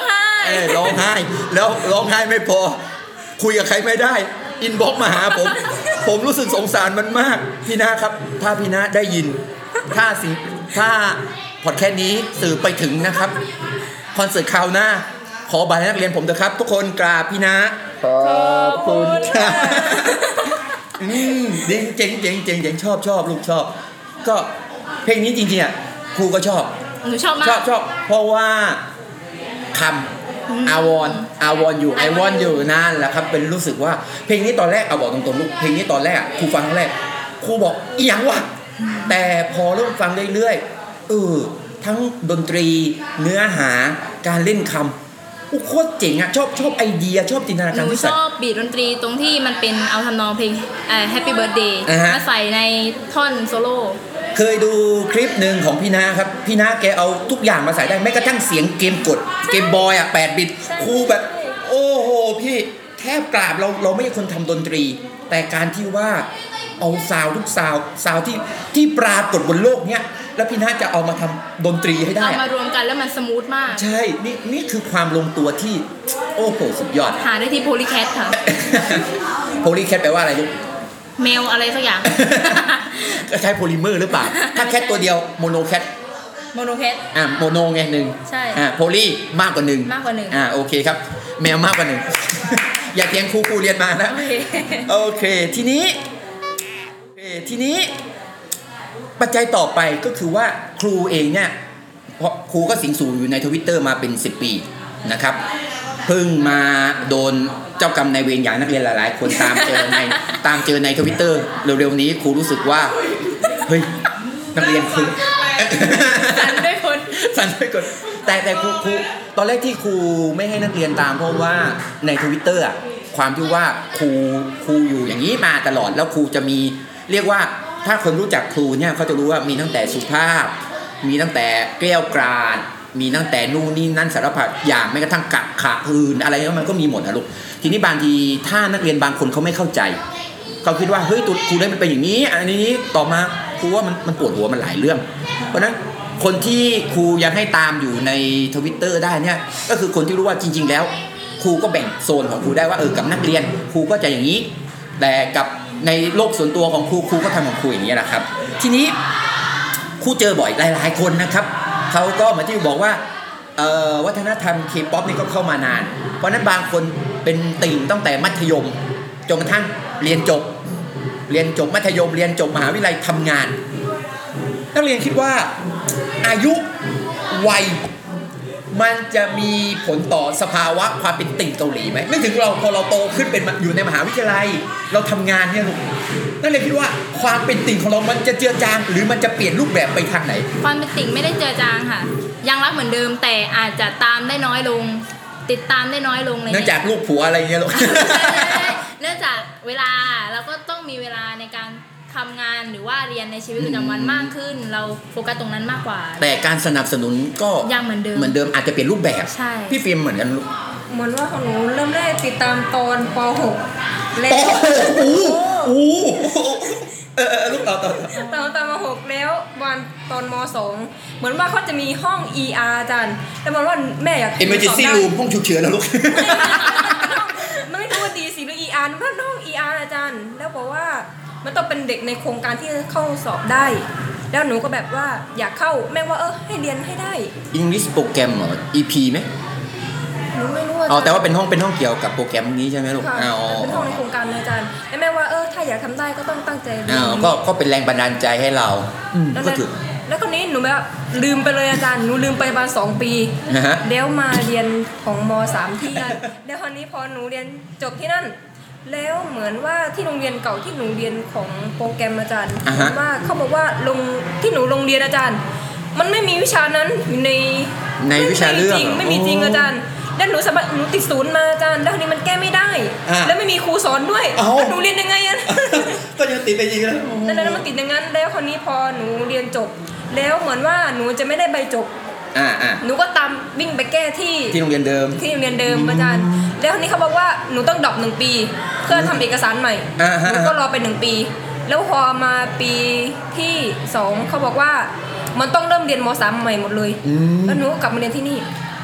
เออร้องไห้แล้วร้องไห้ไม่พอคุยกับใครไม่ได้อินบ็อกซ์มาหาผมผมรู้สึกสงสารมันมากพี่นะครับถ้าพี่นะได้ยินถ้าสิถ้าพอดแคสต์นี้สื่อไปถึงนะครับคอนเสิร์ตคราวหน้าขอบัตรนักเรียนผมเถอะครับทุกคนกราบพี่นะขอบคุณครับอืมเจ๋งเจ๋งเจ๋งเจ๋งเจ๋งชอบชอบลูกชอบก็เพลงนี้จริงๆอ่ะครูก็ชอบหนูชอบมากชอบชอบเพราะว่าคำอาวอนอาวอนอยู่ไอวอนอยู่นั่นแหละครับเป็นรู้สึกว่าเพลงนี้ตอนแรกเอาบอกตรงๆลูกเพลงนี้ตอนแรกครูฟังครั้งแรกครูบอกอีหยังวะแต่พอเริ่มฟังเรื่อยๆเออทั้งดนตรีเนื้อหาการเล่นคำโคตรเจ๋งอ่ะชอบชอบไอเดียชอบจินตนาการหนูชอบบีทดนตรีตรงที่มันเป็นเอาทำนองเพลงเอ่อ Happy Birthday มาใส่ในท่อนโซโล่เคยดูคลิปหนึ่งของพี่นะครับพี่นาแกเอาทุกอย่างมาใส่ได้แม้กระทั่งเสียงเกมกดเกมบอยอ่ะแปดบิตครูแบบโอ้โหพี่แทบกราบเราเราไม่ใช่คนทำดนตรีแต่การที่ว่าเอาซาวทุกซาวซาวที่ที่ปรากฏบนโลกเนี้ยแล้วพี่นาจะเอามาทำดนตรีให้ได้เอามารวมกันแล้วมันสมูทมากใช่นี่นี่คือความลงตัวที่โอ้โหสุดยอดหาได้ที่โพลีแคทค่ะโพลีแคทแปลว่าอะไรลูกแมวอะไรสักอย่างก็ใช้โพลิเมอร์หรือเปล่าถ้าแคทตัวเดียวโมโนแคทโมโนแคทอ่าโมโนไงหนึ่งใช่อ่าโพลีมากกว่าหนึ่งมากกว่าหนึ่งอ่าโอเคครับแมวมากกว่าหนึ่งอย่าเถียงครูครูเรียนมานะโอเคทีนี้โอเคทีนี้ปัจจัยต่อไปก็คือว่าครูเองเนี่ยเพราะครูก็สิงสู่อยู่ใน Twitter มาเป็นสิบปีนะครับเพิ่งมาโดนเจ้ากรรมนายเวรอย่างนักเรียนหลายๆคนตามเจอในตามเจอใน Twitter เร็วๆนี้ครูรู้สึกว่าเฮ้ยนักเรียนครูสั่นด้วยคนสั่นด้วยคนแต่แต่ครูครูตอนแรกที่ครูไม่ให้นักเรียนตามเพราะว่าใน Twitter อ่ะความที่ว่าครูครูอยู่อย่างนี้มาตลอดแล้วครูจะมีเรียกว่าถ้าคนรู้จักครูเนี่ยเขาจะรู้ว่ามีตั้งแต่สุภาพมีตั้งแต่เกลี้ยกล่อมมีตั้งแต่นู่นนี่นั่นสารพัดอย่างแม้กระทั่งกักขาอื่นอะไรมันก็มีหมดนะลูกทีนี้บางทีถ้านักเรียนบางคนเขาไม่เข้าใจเขาคิดว่าเฮ้ยตัวครูได้มันเป็นอย่างนี้อันนี้ต่อมาครูว่ามันมันปวดหัวมันหลายเรื่องเพราะนั้นคนที่ครูยังให้ตามอยู่ใน Twitter ได้เนี่ยก็คือคนที่รู้ว่าจริงๆแล้วครูก็แบ่งโซนของครูได้ว่าเออกับนักเรียนครูก็จะอย่างนี้แต่กับในโลกส่วนตัวของครูครูก็ทำของครูอย่างนี้แหละครับทีนี้ครูเจอบ่อยหลายๆคนนะครับเขาก็เหมือนที่บอกว่าวัฒนธรรมเคป๊อปนี่ก็เข้ามานานเพราะนั้นบางคนเป็นติ่งตั้งแต่มัธยมจนกระทั่งเรียนจบเรียนจบมัธยมเรียนจบมหาวิทยาลัยทำงานนักเรียนคิดว่าอายุวัยมันจะมีผลต่อสภาวะความเป็นติ่งเกาหลีไหมไม่ถึงเราพอเราโตขึ้นเป็นอยู่ในมหาวิทยาลัยเราทำงานเนี่ยลูกนักเรียนคิดว่าความเป็นติ่งของเรามันจะเจือจางหรือมันจะเปลี่ยนรูปแบบไปทางไหนความเป็นติ่งไม่ได้เจือจางค่ะยังรักเหมือนเดิมแต่อาจจะตามได้น้อยลงติดตามได้น้อยลงเลยเนื่องจากลูกผัวอะไรเงี้ยลูกเนื่องจากเวลาเราก็ต้องมีเวลาในการทำงานหรือว่าเรียนในชีวิตประจำวันมากขึ้นเราโฟกัสตรงนั้นมากกว่าแต่การสนับสนุนก็ยังเหมือนเดิมเหมือนเดิมอาจจะเปลี่ยนรูปแบบใช่พี่ฟิล์มเหมือนกันลูกเหมือนว่าของหนูเริ่มได้ติดตามตอนป หกแล้วโอ้โหเออลูกต่อต่อตอนตอนม หกแล้ววันตอนม สองเหมือนว่าเขาจะมีห้อง อี อาร์ อาจารย์แต่บอกว่าแม่อยาก Emergency Room ห้องฉุกเฉินนะลูกไม่รู้ว่าดีสิหรือ อี อาร์ มันห้อง อี อาร์ อาจารย์แล้วบอกว่ามันต้องเป็นเด็กในโครงการที่เข้าสอบได้แล้วหนูก็แบบว่าอยากเข้าแม่ว่าเออให้เรียนให้ได้ English โปรแกรมเหรอ อี พี มั้ยหนูไม่รู้อ๋อแต่ว่าเป็นห้องเป็นห้องเกี่ยวกับโปรแกรมนี้ใช่มั้ยลูกอ๋อเป็นห้องในโครงการอาจารย์แล้วแม่ว่าเออถ้าอยากทำได้ก็ต้องตั้งใจอ๋อก็ก็เป็นแรงบันดาลใจให้เราก็ถือแล้วคนนี้หนูแบบลืมไปเลยอาจารย์หนูลืมไปประมาณสองปีแล้วมาเรียนของม สามที่นั่นแล้วคราวนี้พอหนูเรียนจบที่นั่นแล้วเหมือนว่าที่โรงเรียนเก่าที่หนูเรียนของโปรแกรมอาจารย์ว่าเขาบอกว่าลงที่หนูโรงเรียนอาจารย์มันไม่มีวิชานั้นอยู่ในในวิชาเรื่องไม่มีจริงอาจารย์แล้วหนูสมัครหนูติดศูนย์มาอาจารย์แล้วทีนี้มันแก้ไม่ได้แล้วไม่มีครูสอนด้วยหนูเรียนยังไงอ่ะก็ยังติดไปจริงแล้วนั่นแล้วมันติดอย่างนั้นแล้วคราวนี้พอหนูเรียนจบแล้วเหมือนว่าหนูจะไม่ได้ใบจบอ่าอ่าหนูก็ตามวิ่งไปแก้ที่ที่โรงเรียนเดิมที่โรงเรียนเดิมอาจารย์แล้วทีนี้เขาบอกว่าหนูต้องดรอปหนึ่งปีเพื่อทำเอกสารใหม่หนูก็รอไปหนึ่งปีแล้วพอมาปีที่สองเขาบอกว่ามันต้องเริ่มเรียนม สามใหม่หมดเลยแล้วหนูกลับมาเรียนที่นี่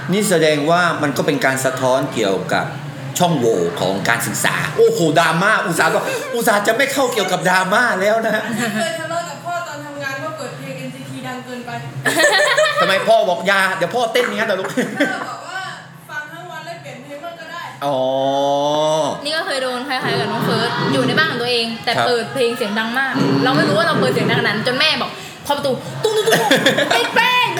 นี่แสดงว่ามันก็เป็นการสะท้อนเกี่ยวกับช่องโหว่ของการศึกษาโอ้โหดราม่าอุตสาห์ก็อุตสาห์จะไม่เข้าเกี่ยวกับดราม่าแล้วนะเคยทะเลาะกับพ่อตอนทำงานว่าเปิดเพลง เอ็น ซี ที ดังเกินไปทำไมพ่อบอกยาเดี๋ยวพ่อเต้นอย่างนั้นเหรอลูกพ่อบอกว่าฟังทั้งวันแล้วเปลี่ยนเพลงมันก็ได้อ๋อนี่ก็เคยโดนคล้ายๆกับน้องเฟิร์สอยู่ในบ้านของตัวเองแต่เปิดเพลงเสียงดังมากเราไม่รู้ว่าเราเปิดเสียงดังนั้นจนแม่บอกพอประตูตุ้งตุ้งตุ้งไอ้แป้ง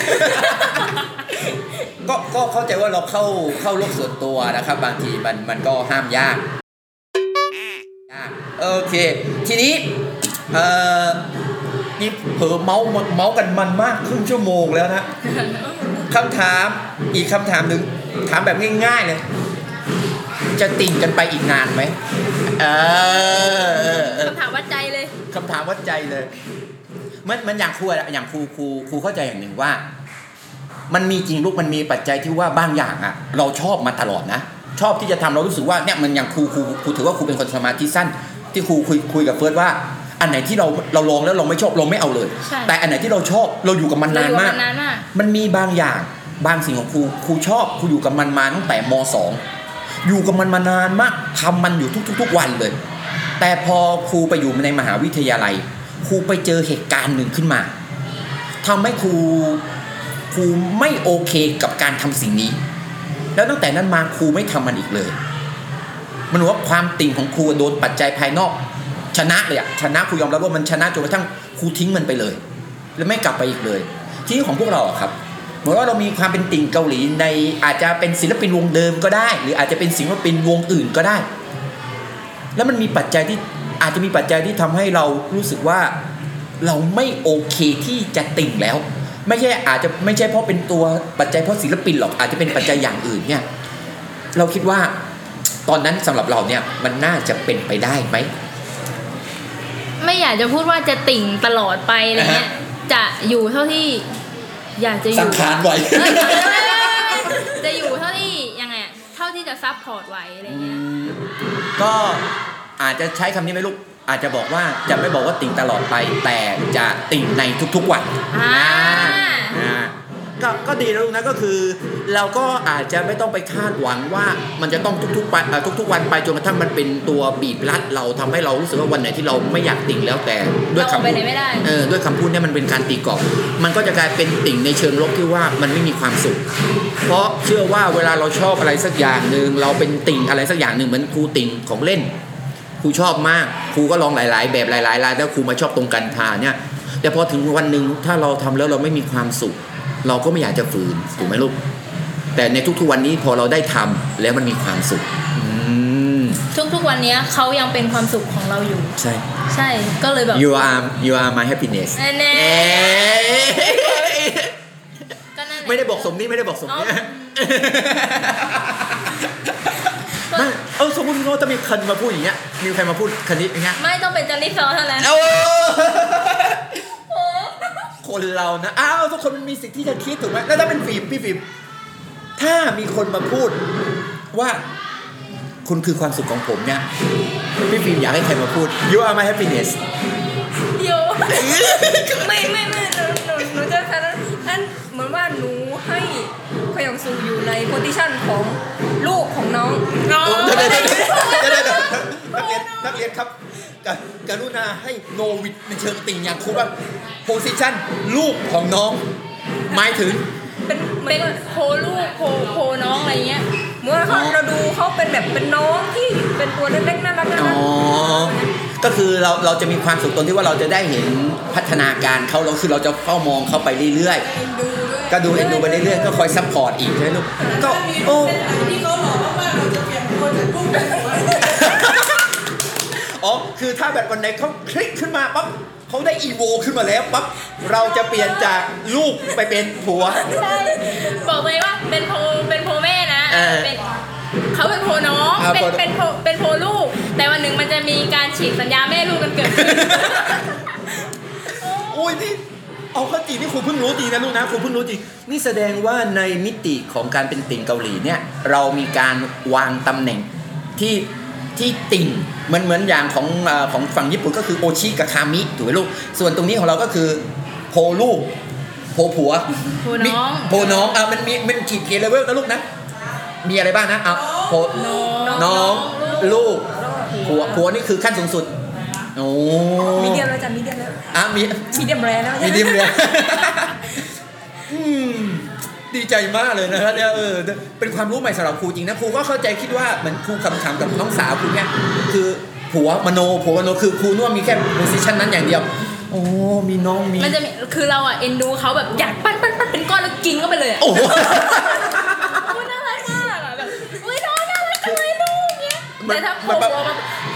ก็ก็เข้าใจว่าเราเข้าเข้าโลกส่วนตัวนะครับบางทีมันมันก็ห้ามยากยากโอเคทีนี้เอ่อนี่เผลอเมาส์เมาส์กันมันมากครึ่งชั่วโมงแล้วนะคำถามอีกคำถามหนึ่งถามแบบง่ายๆเลยจะติ่งกันไปอีกนานไหมเออคำถามวัดใจเลยคำถามวัดใจเลยมันมันอย่างครูอะอย่างครูครูครูเข้าใจอย่างหนึ่งว่ามันมีจริงลูกมันมีปัจจัยที่ว่าบางอย่างอ่ะเราชอบมาตลอดนะชอบที่จะทำเรารู้สึกว่าเนี่ยมันอย่างครูครูครูถือว่าครูเป็นคนสมาธิสั้นที่ครูคุยคุยกับเฟิร์สว่าอันไหนที่เราเราลองแล้วเราไม่ชอบเราไม่เอาเลยแต่อันไหนที่เราชอบเราอยู่กับมันนานมากมันมีบางอย่างบางสิ่งของครูครูชอบครูอยู่กับมันมาตั้งแต่ม.สอง อยู่กับมันมานานมากทำมันอยู่ทุกๆวันเลยแต่พอครูไปอยู่ในมหาวิทยาลัยครูไปเจอเหตุการณ์หนึ่งขึ้นมาทำให้ครูครูไม่โอเคกับการทำสิ่งนี้แล้วตั้งแต่นั้นมาครูไม่ทำมันอีกเลยมันว่าความติ่งของครูโดนปัจจัยภายนอกชนะเลยอะชนะครูยอมรับว่ามันชนะจนกระทั่งครูทิ้งมันไปเลยแล้วไม่กลับไปอีกเลยทีนี้ของพวกเราอะครับเหมือนว่าเรามีความเป็นติ่งเกาหลีในอาจจะเป็นศิลปินวงเดิมก็ได้หรืออาจจะเป็นศิลปินวงอื่นก็ได้แล้วมันมีปัจจัยที่อาจจะมีปัจจัยที่ทำให้เรารู้สึกว่าเราไม่โอเคที่จะติ่งแล้วไม่ใช่อาจจะไม่ใช่เพราะเป็นตัวปัจจัยเพราะศิลปินหรอกอาจจะเป็นปัจจัยอย่างอื่นเนี่ยเราคิดว่าตอนนั้นสำหรับเราเนี่ยมันน่าจะเป็นไปได้ไหมไม่อยากจะพูดว่าจะติ่งตลอดไปอะไรเงี้ยจะอยู่เท่าที่อยากจะอยู่สังขารไหวจะอยู่เท่าที่ยังไงเท่าที่จะซัพพอร์ตไหวอะไรเงี้ยก็อาจจะใช้คำนี้ไหมลูกอาจจะบอกว่าจะไม่บอกว่าติ่งตลอดไปแต่จะติ่งในทุกๆวันอ่าอ่าก็ก็ดีแล้วนะก็คือเราก็อาจจะไม่ต้องไปคาดหวังว่ามันจะต้องทุกๆไปทุกๆวันไปจนกระทั่งมันเป็นตัวบีบรัดเราทำให้เรารู้สึกว่าวันไหนที่เราไม่อยากติ่งแล้วแต่ด้วยคำพูดเออด้วยคำพูดเนี่ยมันเป็นการตีกรอบมันก็จะกลายเป็นติ่งในเชิงลบที่ว่ามันไม่มีความสุขเพราะเชื่อว่าเวลาเราชอบอะไรสักอย่างนึงเราเป็นติ่งอะไรสักอย่างนึงเหมือนครูติ่งของเล่นครูชอบมากครูก็ลองหลายๆแบบหลายๆรายแล้วครูมาชอบตรงกันทาเนี่ยแต่พอถึงวันนึงถ้าเราทำแล้วเราไม่มีความสุขเราก็ไม่อยากจะฝืนถูกไหมลูกแต่ในทุกๆวันนี้พอเราได้ทำแล้วมันมีความสุขทุกๆวันนี้เขายังเป็นความสุขของเราอยู่ใช่ใช่ก็เลยแบบ you are you are my happiness ไม่ได้บอกสมนี้ไม่ได้บอกสมนี้ไม่เออสมมติว่าจะมีคนมาพูดอย่างเงี้ยมีใครมาพูดคณิตอย่างเงี้ยไม่ต้องเป็นจันนิซอเท่านั้นคนเรานะอ้าวทุกคนมันมีสิทธิ์ที่จะคิดถูกไหมแล้วถ้าเป็นฟิล์มพี่ฟิล์มถ้ามีคนมาพูดว่าคุณคือความสุขของผมเนี่ยพี่ฟิล์มอยากให้ใครมาพูด you are my happiness โยไม่ไม่ไม่หนูหนูหนูจะแค่นั้นเหมือนว่าหนูให้พยองซูอยู่ในโพสิชันของลูกของน้องน้องเดี๋ยวเดี๋ยวเดี๋ยวเดี๋ยวนักเรียนนักเรียนครับกรุณาให้โนวิดในเชิงติ่งอย่างครูว่าโพสิชันลูกของน้องหมายถึงเป็นเป็นโพลูกโพโพน้องอะไรเงี้ยเมื่อเขาเราดูเขาเป็นแบบเป็นน้องที่เป็นตัวเล็กๆน่ารักน่ารักอ๋อก็คือเราเราจะมีความสุขตรงที่ว่าเราจะได้เห็นพัฒนาการเขาเราคือเราจะเฝ้ามองเขาไปเรื่อยๆก็ดูเอ็นดูไปเรื่อยๆก็คอยซัพพอร์ตอีกใช่ไหมลูกก็โอ้ที่เขาหล่อมากๆเราจะเปลี่ยนคนจากลูกเป็นหัวอ๋อคือถ้าแบบวันไหนเขาคลิกขึ้นมาปั๊บเขาได้อีโวขึ้นมาแล้วปั๊บเราจะเปลี่ยนจากลูกไปเป็นผัวใช่บอกเลยว่าเป็นโพเป็นโพแม่นะเป็นเขาเป็นโพน้องเป็นเป็นโพเป็นโพลูกแต่วันหนึ่งมันจะมีการฉีกสัญญาแม่ลูกกันเกิดขึ้นโอ้ยนี่เอาเข้าจริงนี่ครูเพิ่งรู้จริงนะลูกนะครูเพิ่งรู้จริงนี่แสดงว่าในมิติของการเป็นติ่งเกาหลีเนี่ยเรามีการวางตำแหน่งที่ที่ติ่งเหมือนเหมือนอย่างของเอ่อของฝั่งญี่ปุ่นก็คือโอชิกับคามิถูกไหมลูกส่วนตรงนี้ของเราก็คือโพลูกโพผัวโพน้องโพน้องอ่ะมันมีมันกี่กี่เลเวลนะลูกนะมีอะไรบ้างนะอ่ะโพน้องลูกผัวผัวนี่คือขั้นสูงสุดโอ้มีเดียมแล้วจ้ะมีเดียมแล้วอ่ะมีมีเดียมแรแล้วมีเดียมเลยอืมดีใจมากเลยนะฮะเนี่ยเออเป็นความรู้ใหม่สำหรับครูจริงนะครูก็เข้าใจคิดว่าเหมือนครูคำถามกับน้องสาวครูเนี่ยคือผัวมโนผัวมโนคือครูนึกว่ามีแค่โพสิชันนั้นอย่างเดียวโอ้มีน้องมีมันจะมีคือเราอ่ะเอ็นดูเขาแบบอยากปั้นปั้นปั้นเป็นก้อนแล้วกินเข้าไปเลยอ่ะโอ้โหน่ารักมากอ่ะแบบอุ้ยน้องน่ารักจังเลยลูกเงี้ยแต่ถ้าโผล่มา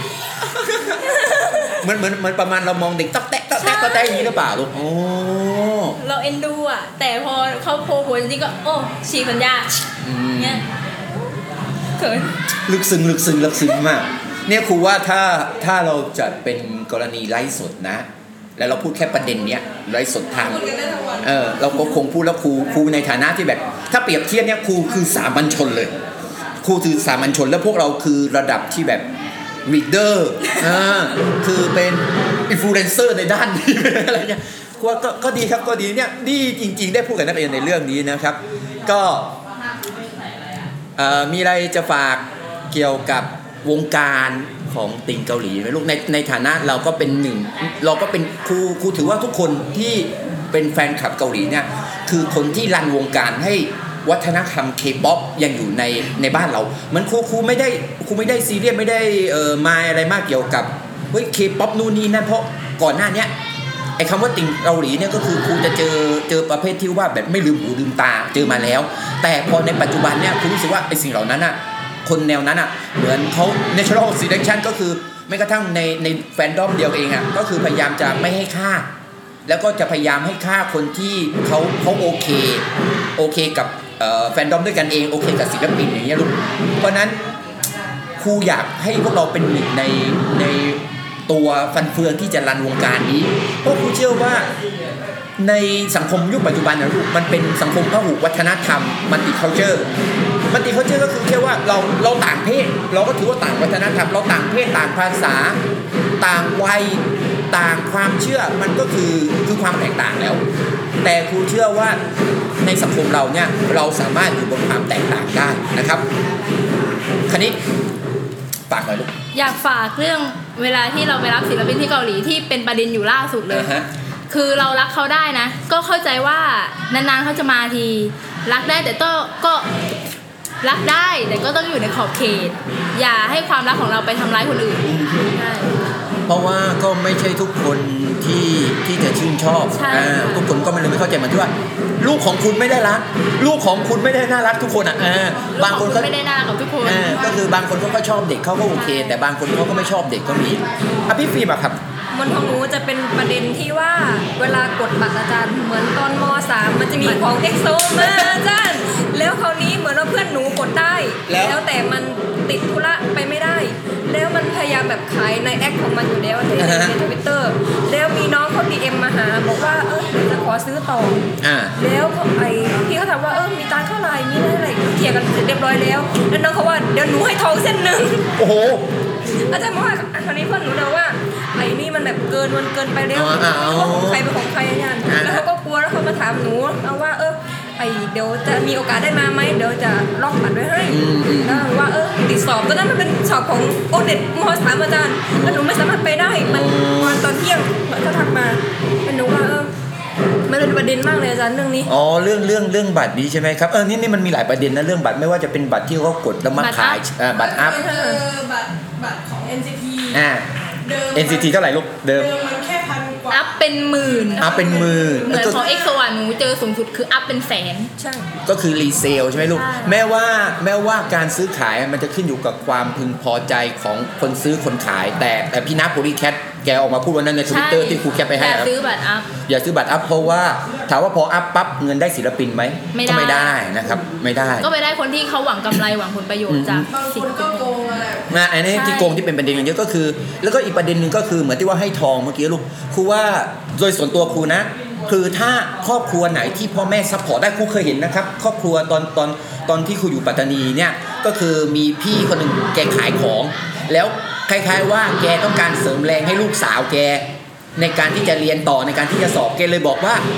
เหมือนเหมือนเหมือนประมาณเรามองเด็กต๊อกแต๊กต๊อกแต๊กต๊อกแต๊กอย่างนี้หรือเปล่าลูกโอ้เราเอ็นดูอ่ะแต่พอเขาโผล่หัวจริงๆก็โอ้ฉีกสัญญาเงี้ยเขินลึกซึ้งลึกซึ้งลึกซึ้งมากเนี่ยครูว่าถ้าถ้าเราจะเป็นกรณีไลฟ์สดนะแล้วเราพูดแค่ประเด็นเนี้ยไลฟ์สดทางเออเราก็คงพูดแล้วครูครูในฐานะที่แบบถ้าเปรียบเทียบเนี่ยครูคือสามัญชนเลยครูคือสามัญชนแล้วพวกเราคือระดับที่แบบreader อ่าคือเป็นอินฟลูเอนเซอร์ในด้านนี้อะไรเงี้ยก็ก็ก็ดีครับก็ดีเนี่ยดีจริงๆได้พูดกับนักเรียนในเรื่องนี้นะครับก็เอ่อมีอะไรจะฝากเกี่ยวกับวงการของติ่งเกาหลีไหมลูกในในฐานะเราก็เป็นหนึ่งเราก็เป็นครูครูถือว่าทุกคนที่เป็นแฟนคลับเกาหลีเนี่ยคือคนที่รันวงการให้วัฒนธรรม K-pop ยังอยู่ในในบ้านเรามันครูครูไม่ได้ครูไม่ได้ซีเรียสไม่ได้เอ่อมาอะไรมากเกี่ยวกับเฮ้ย K-pop นู่นนี่นั่นเพราะก่อนหน้านี้ไอ้คำว่าติ่งเกาหลีเนี่ยก็คือครูจะเจอเจอประเภทที่ว่าแบบไม่ลืมหูลืมตาเจอมาแล้วแต่พอในปัจจุบันเนี่ยครูรู้สึกว่าไอ้สิ่งเหล่านั้นน่ะคนแนวนั้นอ่ะเหมือนเขา natural selection ก็คือแม้กระทั่งในในแฟนดอมเดียวเองอ่ะก็คือพยายามจะไม่ให้ค่าแล้วก็จะพยายามให้ค่าคนที่เขาเขาโอเคโอเคกับแฟนดอมด้วยกันเองโอเคกับศิลปินอย่างเงี้ยลูกเพราะนั้นครูอยากให้พวกเราเป็นหนึ่งในในตัวฟันเฟืองที่จะรันวงการนี้เพราะครูเชื่อว่าในสังคมยุคปัจจุบันนะลูกมันเป็นสังคมพหุวัฒนธรรมมัลติคัลเจอร์มัลติคัลเจอร์ก็คือแค่ว่าเราเราต่างเพศเราก็ถือว่าต่างวัฒนธรรมเราต่างเพศต่างภาษาต่างวัยต่างความเชื่อมันก็คือคือความแตกต่างแล้วแต่ครูเชื่อว่าในสังคมเราเนี่ยเราสามารถอยู่บนความแตกต่างได้นะครับคราวนี้ฝากหน่อยลูกอยากฝากเรื่องเวลาที่เราไปรับศิลปินที่เกาหลีที่เป็นประเด็นอยู่ล่าสุดเลย uh-huh. คือเรารักเขาได้นะก็เข้าใจว่านานๆเขาจะมาทีรักได้แต่ก็ก็รักได้แต่ก็ต้องอยู่ในขอบเขตอย่าให้ความรักของเราไปทำร้ายคนอื่นใช่เพราะว่าก็ไม่ใช่ทุกคนที่ที่จะชื่นชอบอ่าทุกคนก็ไม่เลยไม่เข้าใจมันที่ว่าลูกของคุณไม่ได้รักลูกของคุณไม่ได้น่ารักทุกคนอ่ะอ่าบางคนก็ไม่ได้น่ารักกับทุกคนอ่าก็คือบางคนเขาก็ชอบเด็กเขาก็โอเคแต่บางคนเขาก็ไม่ชอบเด็กก็มีอ่ะพี่ฟิล์มอะครับมันของหนูจะเป็นประเด็นที่ว่าเวลากดบัตรอาจารย์เหมือนตอนม.สาม มันจะมีของเอ็กโซมาอาจารย์แล้วคราวนี้เหมือนว่าเพื่อนหนูกดได้แล้วแต่มันติดธุระไปไม่ได้แล้วมันพยายามแบบขายในแอคของมันอยู่แล้วในในทวิตเตอร์แล้วมีน้องเขา ดี เอ็ม มาหาบอกว่าเออจะขอซื้อต่อแล้วไอ้พี่เขาถามว่าเออมีตังค์เท่าไหร่มีอะไรเถียงกันเรียบร้อยแล้วแล้วน้องเขาว่าเดี๋ยวหนูให้ทองเส้นนึงโอ้โหอาจารย์บอกว่าคราวนี้เพื่อนหนูเลยว่าไอ้นี่มันแบบเกินมันเกินไปแล้วของใครเป็นของใครเนี่ยแล้วเขาก็กลัวแล้วเขามาถามหนูเอาว่าเออไอเดี๋ยวจะมีโอกาสได้มาไหมเดี๋ยวจะล็อกบัตรไว้ให้แล้วว่าเออติดสอบตอนนั้นมันเป็นสอบของโอเน็ตม.สาม อาจารย์แล้วหนูไม่สามารถไปได้มันวันตอนเที่ยงเขาทักมาเป็นหนูว่าเออมันเป็นประเด็นมากเลยอาจารย์เรื่องนี้อ๋อเรื่องเรื่องเรื่องบัตรนี้ใช่ไหมครับเออนี่นี่มันมีหลายประเด็นนะเรื่องบัตรไม่ว่าจะเป็นบัตรที่เขากดแล้วมาขายบัตรอัพบัตรบัตรของ เอ็น ซี ทีอ่า เอ็น ซี ที เท่าไหร่ลูกเดิมมันแค่พันกว่าอัพเป็นหมื่นอัพเป็นหมื่นเหมือนของเอ็กโซอ่ะหนูเจอสูงสุดคืออัพเป็นแสนใช่ก็คือรีเซลใช่ไหมลูกแม้ว่าแม้ว่าการซื้อขายมันจะขึ้นอยู่กับความพึงพอใจของคนซื้อคนขายแต่แต่พี่นัทโพลีแคทแกออกมาพูดวันนั้นใน Twitter ที่ครูแคปไปให้อย่าซื้อบัตรอัพอย่าซื้อบัตรอัพเพราะว่าถามว่าพออัพปั๊บเงินได้ศิลปินไหมก็ไม่ได้นะครับไม่ได้ก็ไปได้คนที่เขาหวังกำไรหวังผลประโยชน์จากสิ่งที่โกงอะไรนะอันนี้ที่โกงที่เป็นประเด็นเยอะก็คือแล้วก็อีกประเด็นนึงก็คือเหมือนที่ว่าให้ทองเมื่อกี้ลูกครูว่าโดยส่วนตัวครูนะคือถ้าครอบครัวไหนที่พ่อแม่ซัพพอร์ตได้ครูเคยเห็นนะครับครอบครัวตอนตอนตอนที่ครูอยู่ปัตตานีเนี่ยก็คือมีพี่คนหนึ่งแกขายของแล้วคล้ายๆว่าแกต้องการเสริมแรงให้ลูกสาวแกในการที่จะเรียนต่อในการที่จะสอบแกเลยบอกว่า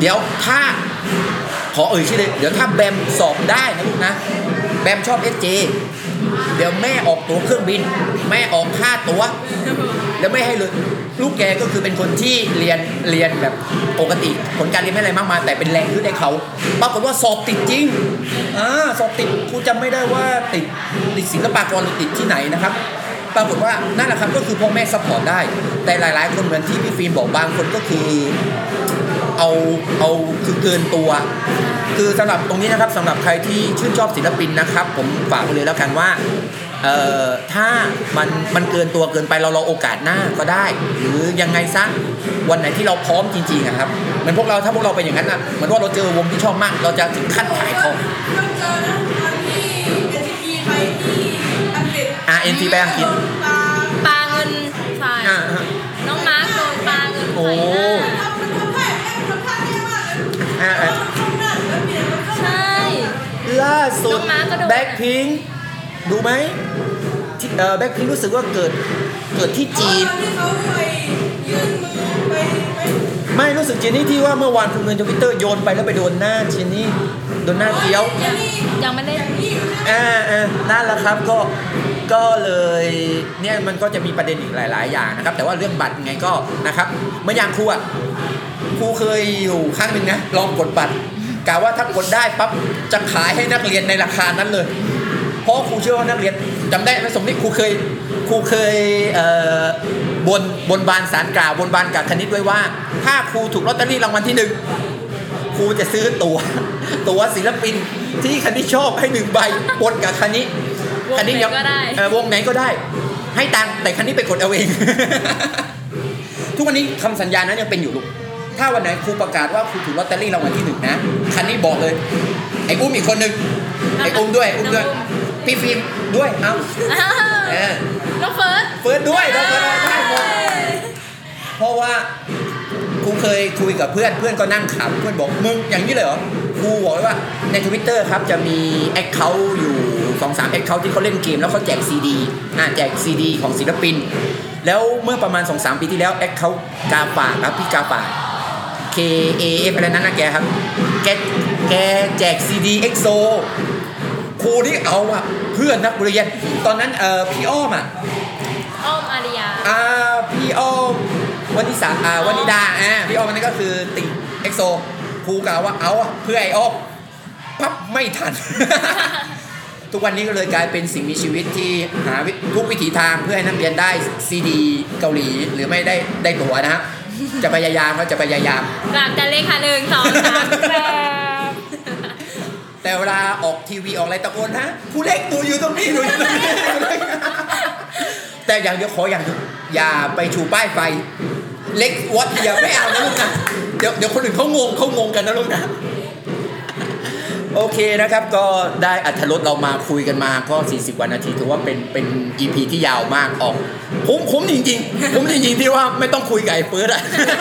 เดี๋ยวถ้าขอเอ่ยชื่อเลยเดี๋ยวถ้าแบมสอบได้นะลูกนะแบมชอบ เอส เจ เดี๋ยวแม่ออกตั๋วเครื่องบินแม่ออกค่าตั๋วแล้วไม่ให้เลยลูกแกก็คือเป็นคนที่เรียนเรียนแบบปกติผลการเรียนไม่อะไรมากมายแต่เป็นแรงขึ้นให้เขาปรากฏว่าสอบติดจริงอ่าสอบติดครูจำไม่ได้ว่าติดติดศิลปากรหรือติดที่ไหนนะครับปรากฏว่านั่นแหละครับก็คือพ่อแม่ซัพพอร์ตได้แต่หลายๆคนเหมือนที่พี่ฟิล์มบอกบางคนก็คือเอาเอาคือเกินตัวคือสำหรับตรงนี้นะครับสำหรับใครที่ชื่นชอบศิลปินนะครับผมฝากไว้เลยแล้วกันว่าเอ่อถ้ามันมันเกินตัวเกินไปเรารอโอกาสหน้าก็ได้หรือยังไงซะวันไหนที่เราพร้อมจริงๆครับเหมือนพวกเราถ้าพวกเราเป็นอย่างนั้นอ่ะเหมือนว่าเราเจอวงที่ชอบมากเราจะถึงขั้นขายของต้องเจอนะตอนที่ เอ็น ที พี ไปที่อังกฤษอ่า เอ็น ที ไปอังกฤษปาเงินใส่อ่าน้องมาร์คโดนปาเงินโอ้ใส่หน้าทำมันทำท่าแย่มากเลยอ่าแล้วมันเข้าหน้าแล้วเปลี่ยนมันเข้าหน้าใช่ล่าสุดน้องมาร์คก็โดนแบ็คพิงค์ดูไหมที่เอ่อแบ็คพิงค์รู้สึกว่าเกิดเกิดที่จีนตอนที่เขาไปยื่นมือไปไปไม่รู้สึกเจนนี่ที่ว่าเมื่อวานคุณเงินทวิตเตอร์โยนไปแล้วไปโดนหน้าเจนนี่โดนหน้าเกี้ยวอย่างนี้ยังไม่ได้อย่างนี้อยู่ใช่ไหมอ่าอ่านั่นแหละครับก็ก็เลยเนี่ยมันก็จะมีประเด็นอีกหลาย ๆ อย่างนะครับแต่ว่าเรื่องบัตรไงก็นะครับเมื่ออย่างครูอ่ะครูเคยอยู่ครั้งหนึ่งนะลองกดบัตรกะว่าถ้ากดได้ปั๊บจะขายให้นักเรียนในราคานั้นเลยเพราะครูเชื่อว่านักเรียนจำได้ไหมสมมติครูเคยครูเคยเอ่อบนบนบานสารกล่าวบนบานกับคณิตไว้ว่าถ้าครูถูกลอตเตอรี่รางวัลที่หนึ่งครูจะซื้อตั๋วตั๋วศิลปินที่คณิตชอบให้หนึ่งใบบนกับคณิตวงไหนก็ได้เออวงไหนก็ได้ให้ตังค์แต่คณิตไปกดเอาเอง ทุกวันนี้คำสัญญานั้นยังเป็นอยู่ลูกถ้าวันไหนครูประกาศว่าครูถูกลอตเตอรี่รางวัลที่หนึ่งนะคันนี้บอกเลยไอ้อุ้มอีกคนหนึ่งไอ้อุ้มด้วยอุ้มด้วยพี่ฟิล์มด้วยเอ้าอ้าวเออน้องเฟิร์สเฟิร์สด้วยน้องเฟิร์สได้หมดเพราะว่าครูเคยคุยกับเพื่อนเพื่อนก็นั่งขำเพื่อนบอกมึงอย่างนี้เลยเหรอครูบอกว่าใน Twitter ครับจะมีแอคเคาท์อยู่ สองสาม แอคเคาท์ที่เขาเล่นเกมแล้วเขาแจกซีดีอ่าแจกซีดีของศิลปินแล้วเมื่อประมาณ สองสาม ปีที่แล้วแอคเคาท์กาฝากครับพี่กาฝาก เค เอ เอฟ อะไรนั้นนะแกครับแกแกแจกซีดีเอ็กโซครูนี่เอาอะเพื่อนนักเรียนตอนนั้นเอ่อพี่อ้อมอะอ้อมอาริยาอ่าพี่อ้อมวันนิสาอ่าวันนิดาอ่าพี่อ้อมอันนั้นก็คือติ่งเอ็กโซครูกล่าวว่าเอาอะเพื่อไอ้อ้อมปั๊บไม่ทัน ทุกวันนี้ก็เลยกลายเป็นสิ่งมีชีวิตที่หาทุกวิถีทางเพื่อให้นักเรียนได้ซีดีเกาหลีหรือไม่ได้ได้ตั๋วนะฮะจะพยายามเขาจะพยายามกราบกันเลยค่ะหนึ่งสองสามกราบแต่เวลาออกทีวีออกอะไรตะโกนนะครูเล็กหนูอยู่ตรงนี้หนูอยู่ตรงนี้ แต่อย่างเดียวขออย่างเดียวอย่าไปชูป้ายไฟเล็กวัดอย่าไม่เอานะลูกนะเดี๋ยวเดี๋ยวคนอื่นเขางงเขางงกันนะลูกนะโอเคนะครับก็ได้อรรถรสเรามาคุยกันมาก็สี่สิบกว่านาทีถือว่าเป็นเป็น อี พี ที่ยาวมากออกผมผมจริงๆผมจริงๆที่ว่าไม่ต้องคุยกับไอ้เฟิร์สอะ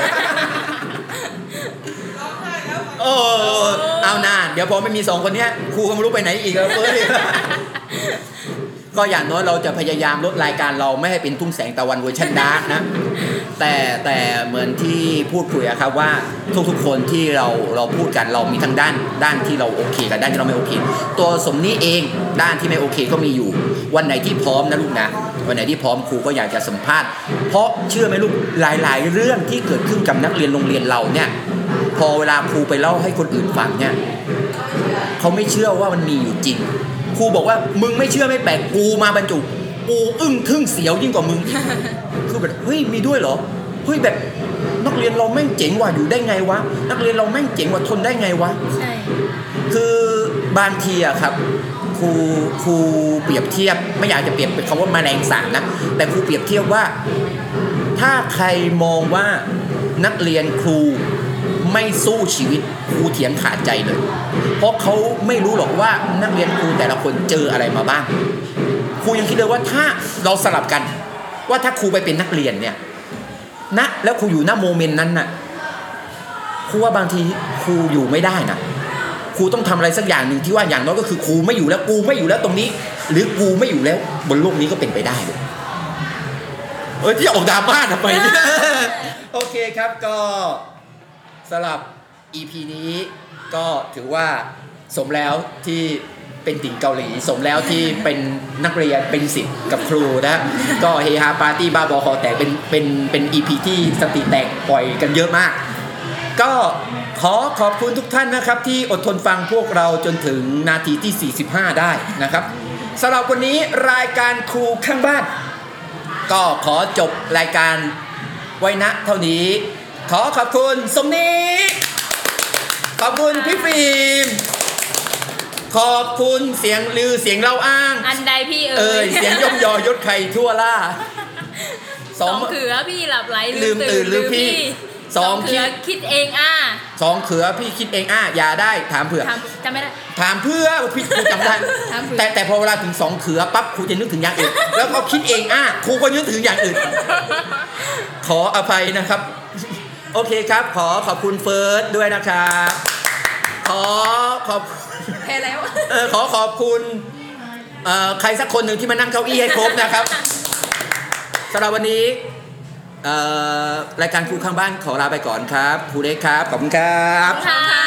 ร้องไห้แล้วเออเอาหน้าเดี๋ยวพอไม่มีสองคนเนี้ยครูก็ไม่รู้ไปไหนอีกแล้วเฟิร์สอีก ก็อย่างน้อยเราจะพยายามลดรายการเราไม่ให้เป็นทุ่งแสงตะวันเวอร์ชันดาร์กนะแต่แต่เหมือนที่พูดคุยอะครับว่าทุกๆคนที่เราเราพูดกันเรามีทั้งด้านด้านที่เราโอเคกับด้านที่เราไม่โอเคตัวสมนี้เองด้านที่ไม่โอเคก็มีอยู่วันไหนที่พร้อมนะลูกนะวันไหนที่พร้อมครูก็อยากจะสัมภาษณ์เพราะเชื่อไหมลูกหลายๆเรื่องที่เกิดขึ้นกับนักเรียนโรงเรียนเราเนี่ยพอเวลาครูไปเล่าให้คนอื่นฟังเนี่ยเขาไม่เชื่อว่ามันมีอยู่จริงครูบอกว่ามึงไม่เชื่อไม่แปลกกูมาบรรจุกูอึ้งทึ่งเสียวยิ่งกว่ามึง คือแบบเฮ้ยมีด้วยเหรอเฮ้ยแบบนักเรียนเราแม่งเจ๋งว่ะอยู่ได้ไงวะนักเรียนเราแม่งเจ๋งว่ะทนได้ไงวะใช่คือบางทีอะครับครูครูเปรียบเทียบไม่อยากจะเปรียบเป็นคำว่าแมลงสาบนะแต่ครูเปรียบเทียบว่าถ้าใครมองว่านักเรียนครูไม่สู้ชีวิตครูเถียงขาดใจเลยเพราะเขาไม่รู้หรอกว่านักเรียนครูแต่ละคนเจออะไรมาบ้างครูยังคิดเลยว่าถ้าเราสลับกันว่าถ้าครูไปเป็นนักเรียนเนี่ยนะแล้วครูอยู่หน้าโมเมนต์นั้นน่ะครูว่าบางทีครูอยู่ไม่ได้นะครูต้องทำอะไรสักอย่างหนึ่งที่ว่าอย่างน้อยก็คือครูไม่อยู่แล้วกูไม่อยู่แล้วตรงนี้หรือกูไม่อยู่แล้วบนโลกนี้ก็เป็นไปได้เลยเออที่ออกดราม่าทำไมเนี่ย โอเคครับก็สำหรับอี พี นี้ก็ถือว่าสมแล้วที่เป็นติ่งเกาหลีสมแล้วที่เป็นนักเรียนเป็นศิษย์กับครูนะก็เฮฮาปาร์ตี้บ้าบอคอแตกเป็นเป็นเป็น อี พี ที่สติแตกปล่อยกันเยอะมากก็ขอขอบคุณทุกท่านนะครับที่อดทนฟังพวกเราจนถึงนาทีที่สี่สิบห้าได้นะครับสำหรับวันนี้รายการครูข้างบ้านก็ขอจบรายการไว้ณเท่านี้ขอขอบคุณสมนี้ขอบคุณพี่ฟิล์มขอบคุณเสียงลือเสียงเล่าอ้างอันใดพี่เอ่เอ่ยเสียงย่อมยอยศไข่ทั่วล่าสองเขือพี่หลับไหลลืมตื่นหรือพี่สองเขือคิดเองอ่ะสองเขือพี่คิดเองอ่ะอย่าได้ถามเผื่อจำไม่ได้ถามเพื่อพี่ครูจำได้แต่แต่พอเวลาถึงสองเขือปั๊บครูจะนึกถึงอย่างอื่นแล้วก็คิดเองอ่ะครูก็นึกถึงอย่างอื่นขออภัยนะครับโอเคครับขอขอบคุณเฟิร์สด้วยนะครับขอขอบแพ้แล้วเออขอขอบคุณเอ่อใครสักคนหนึ่งที่มานั่งเก้าอี้ให้ครบนะครับสำหรับวันนี้เอ่อรายการครูข้างบ้านขอลาไปก่อนครับครูเล็กครับขอบคุณครับ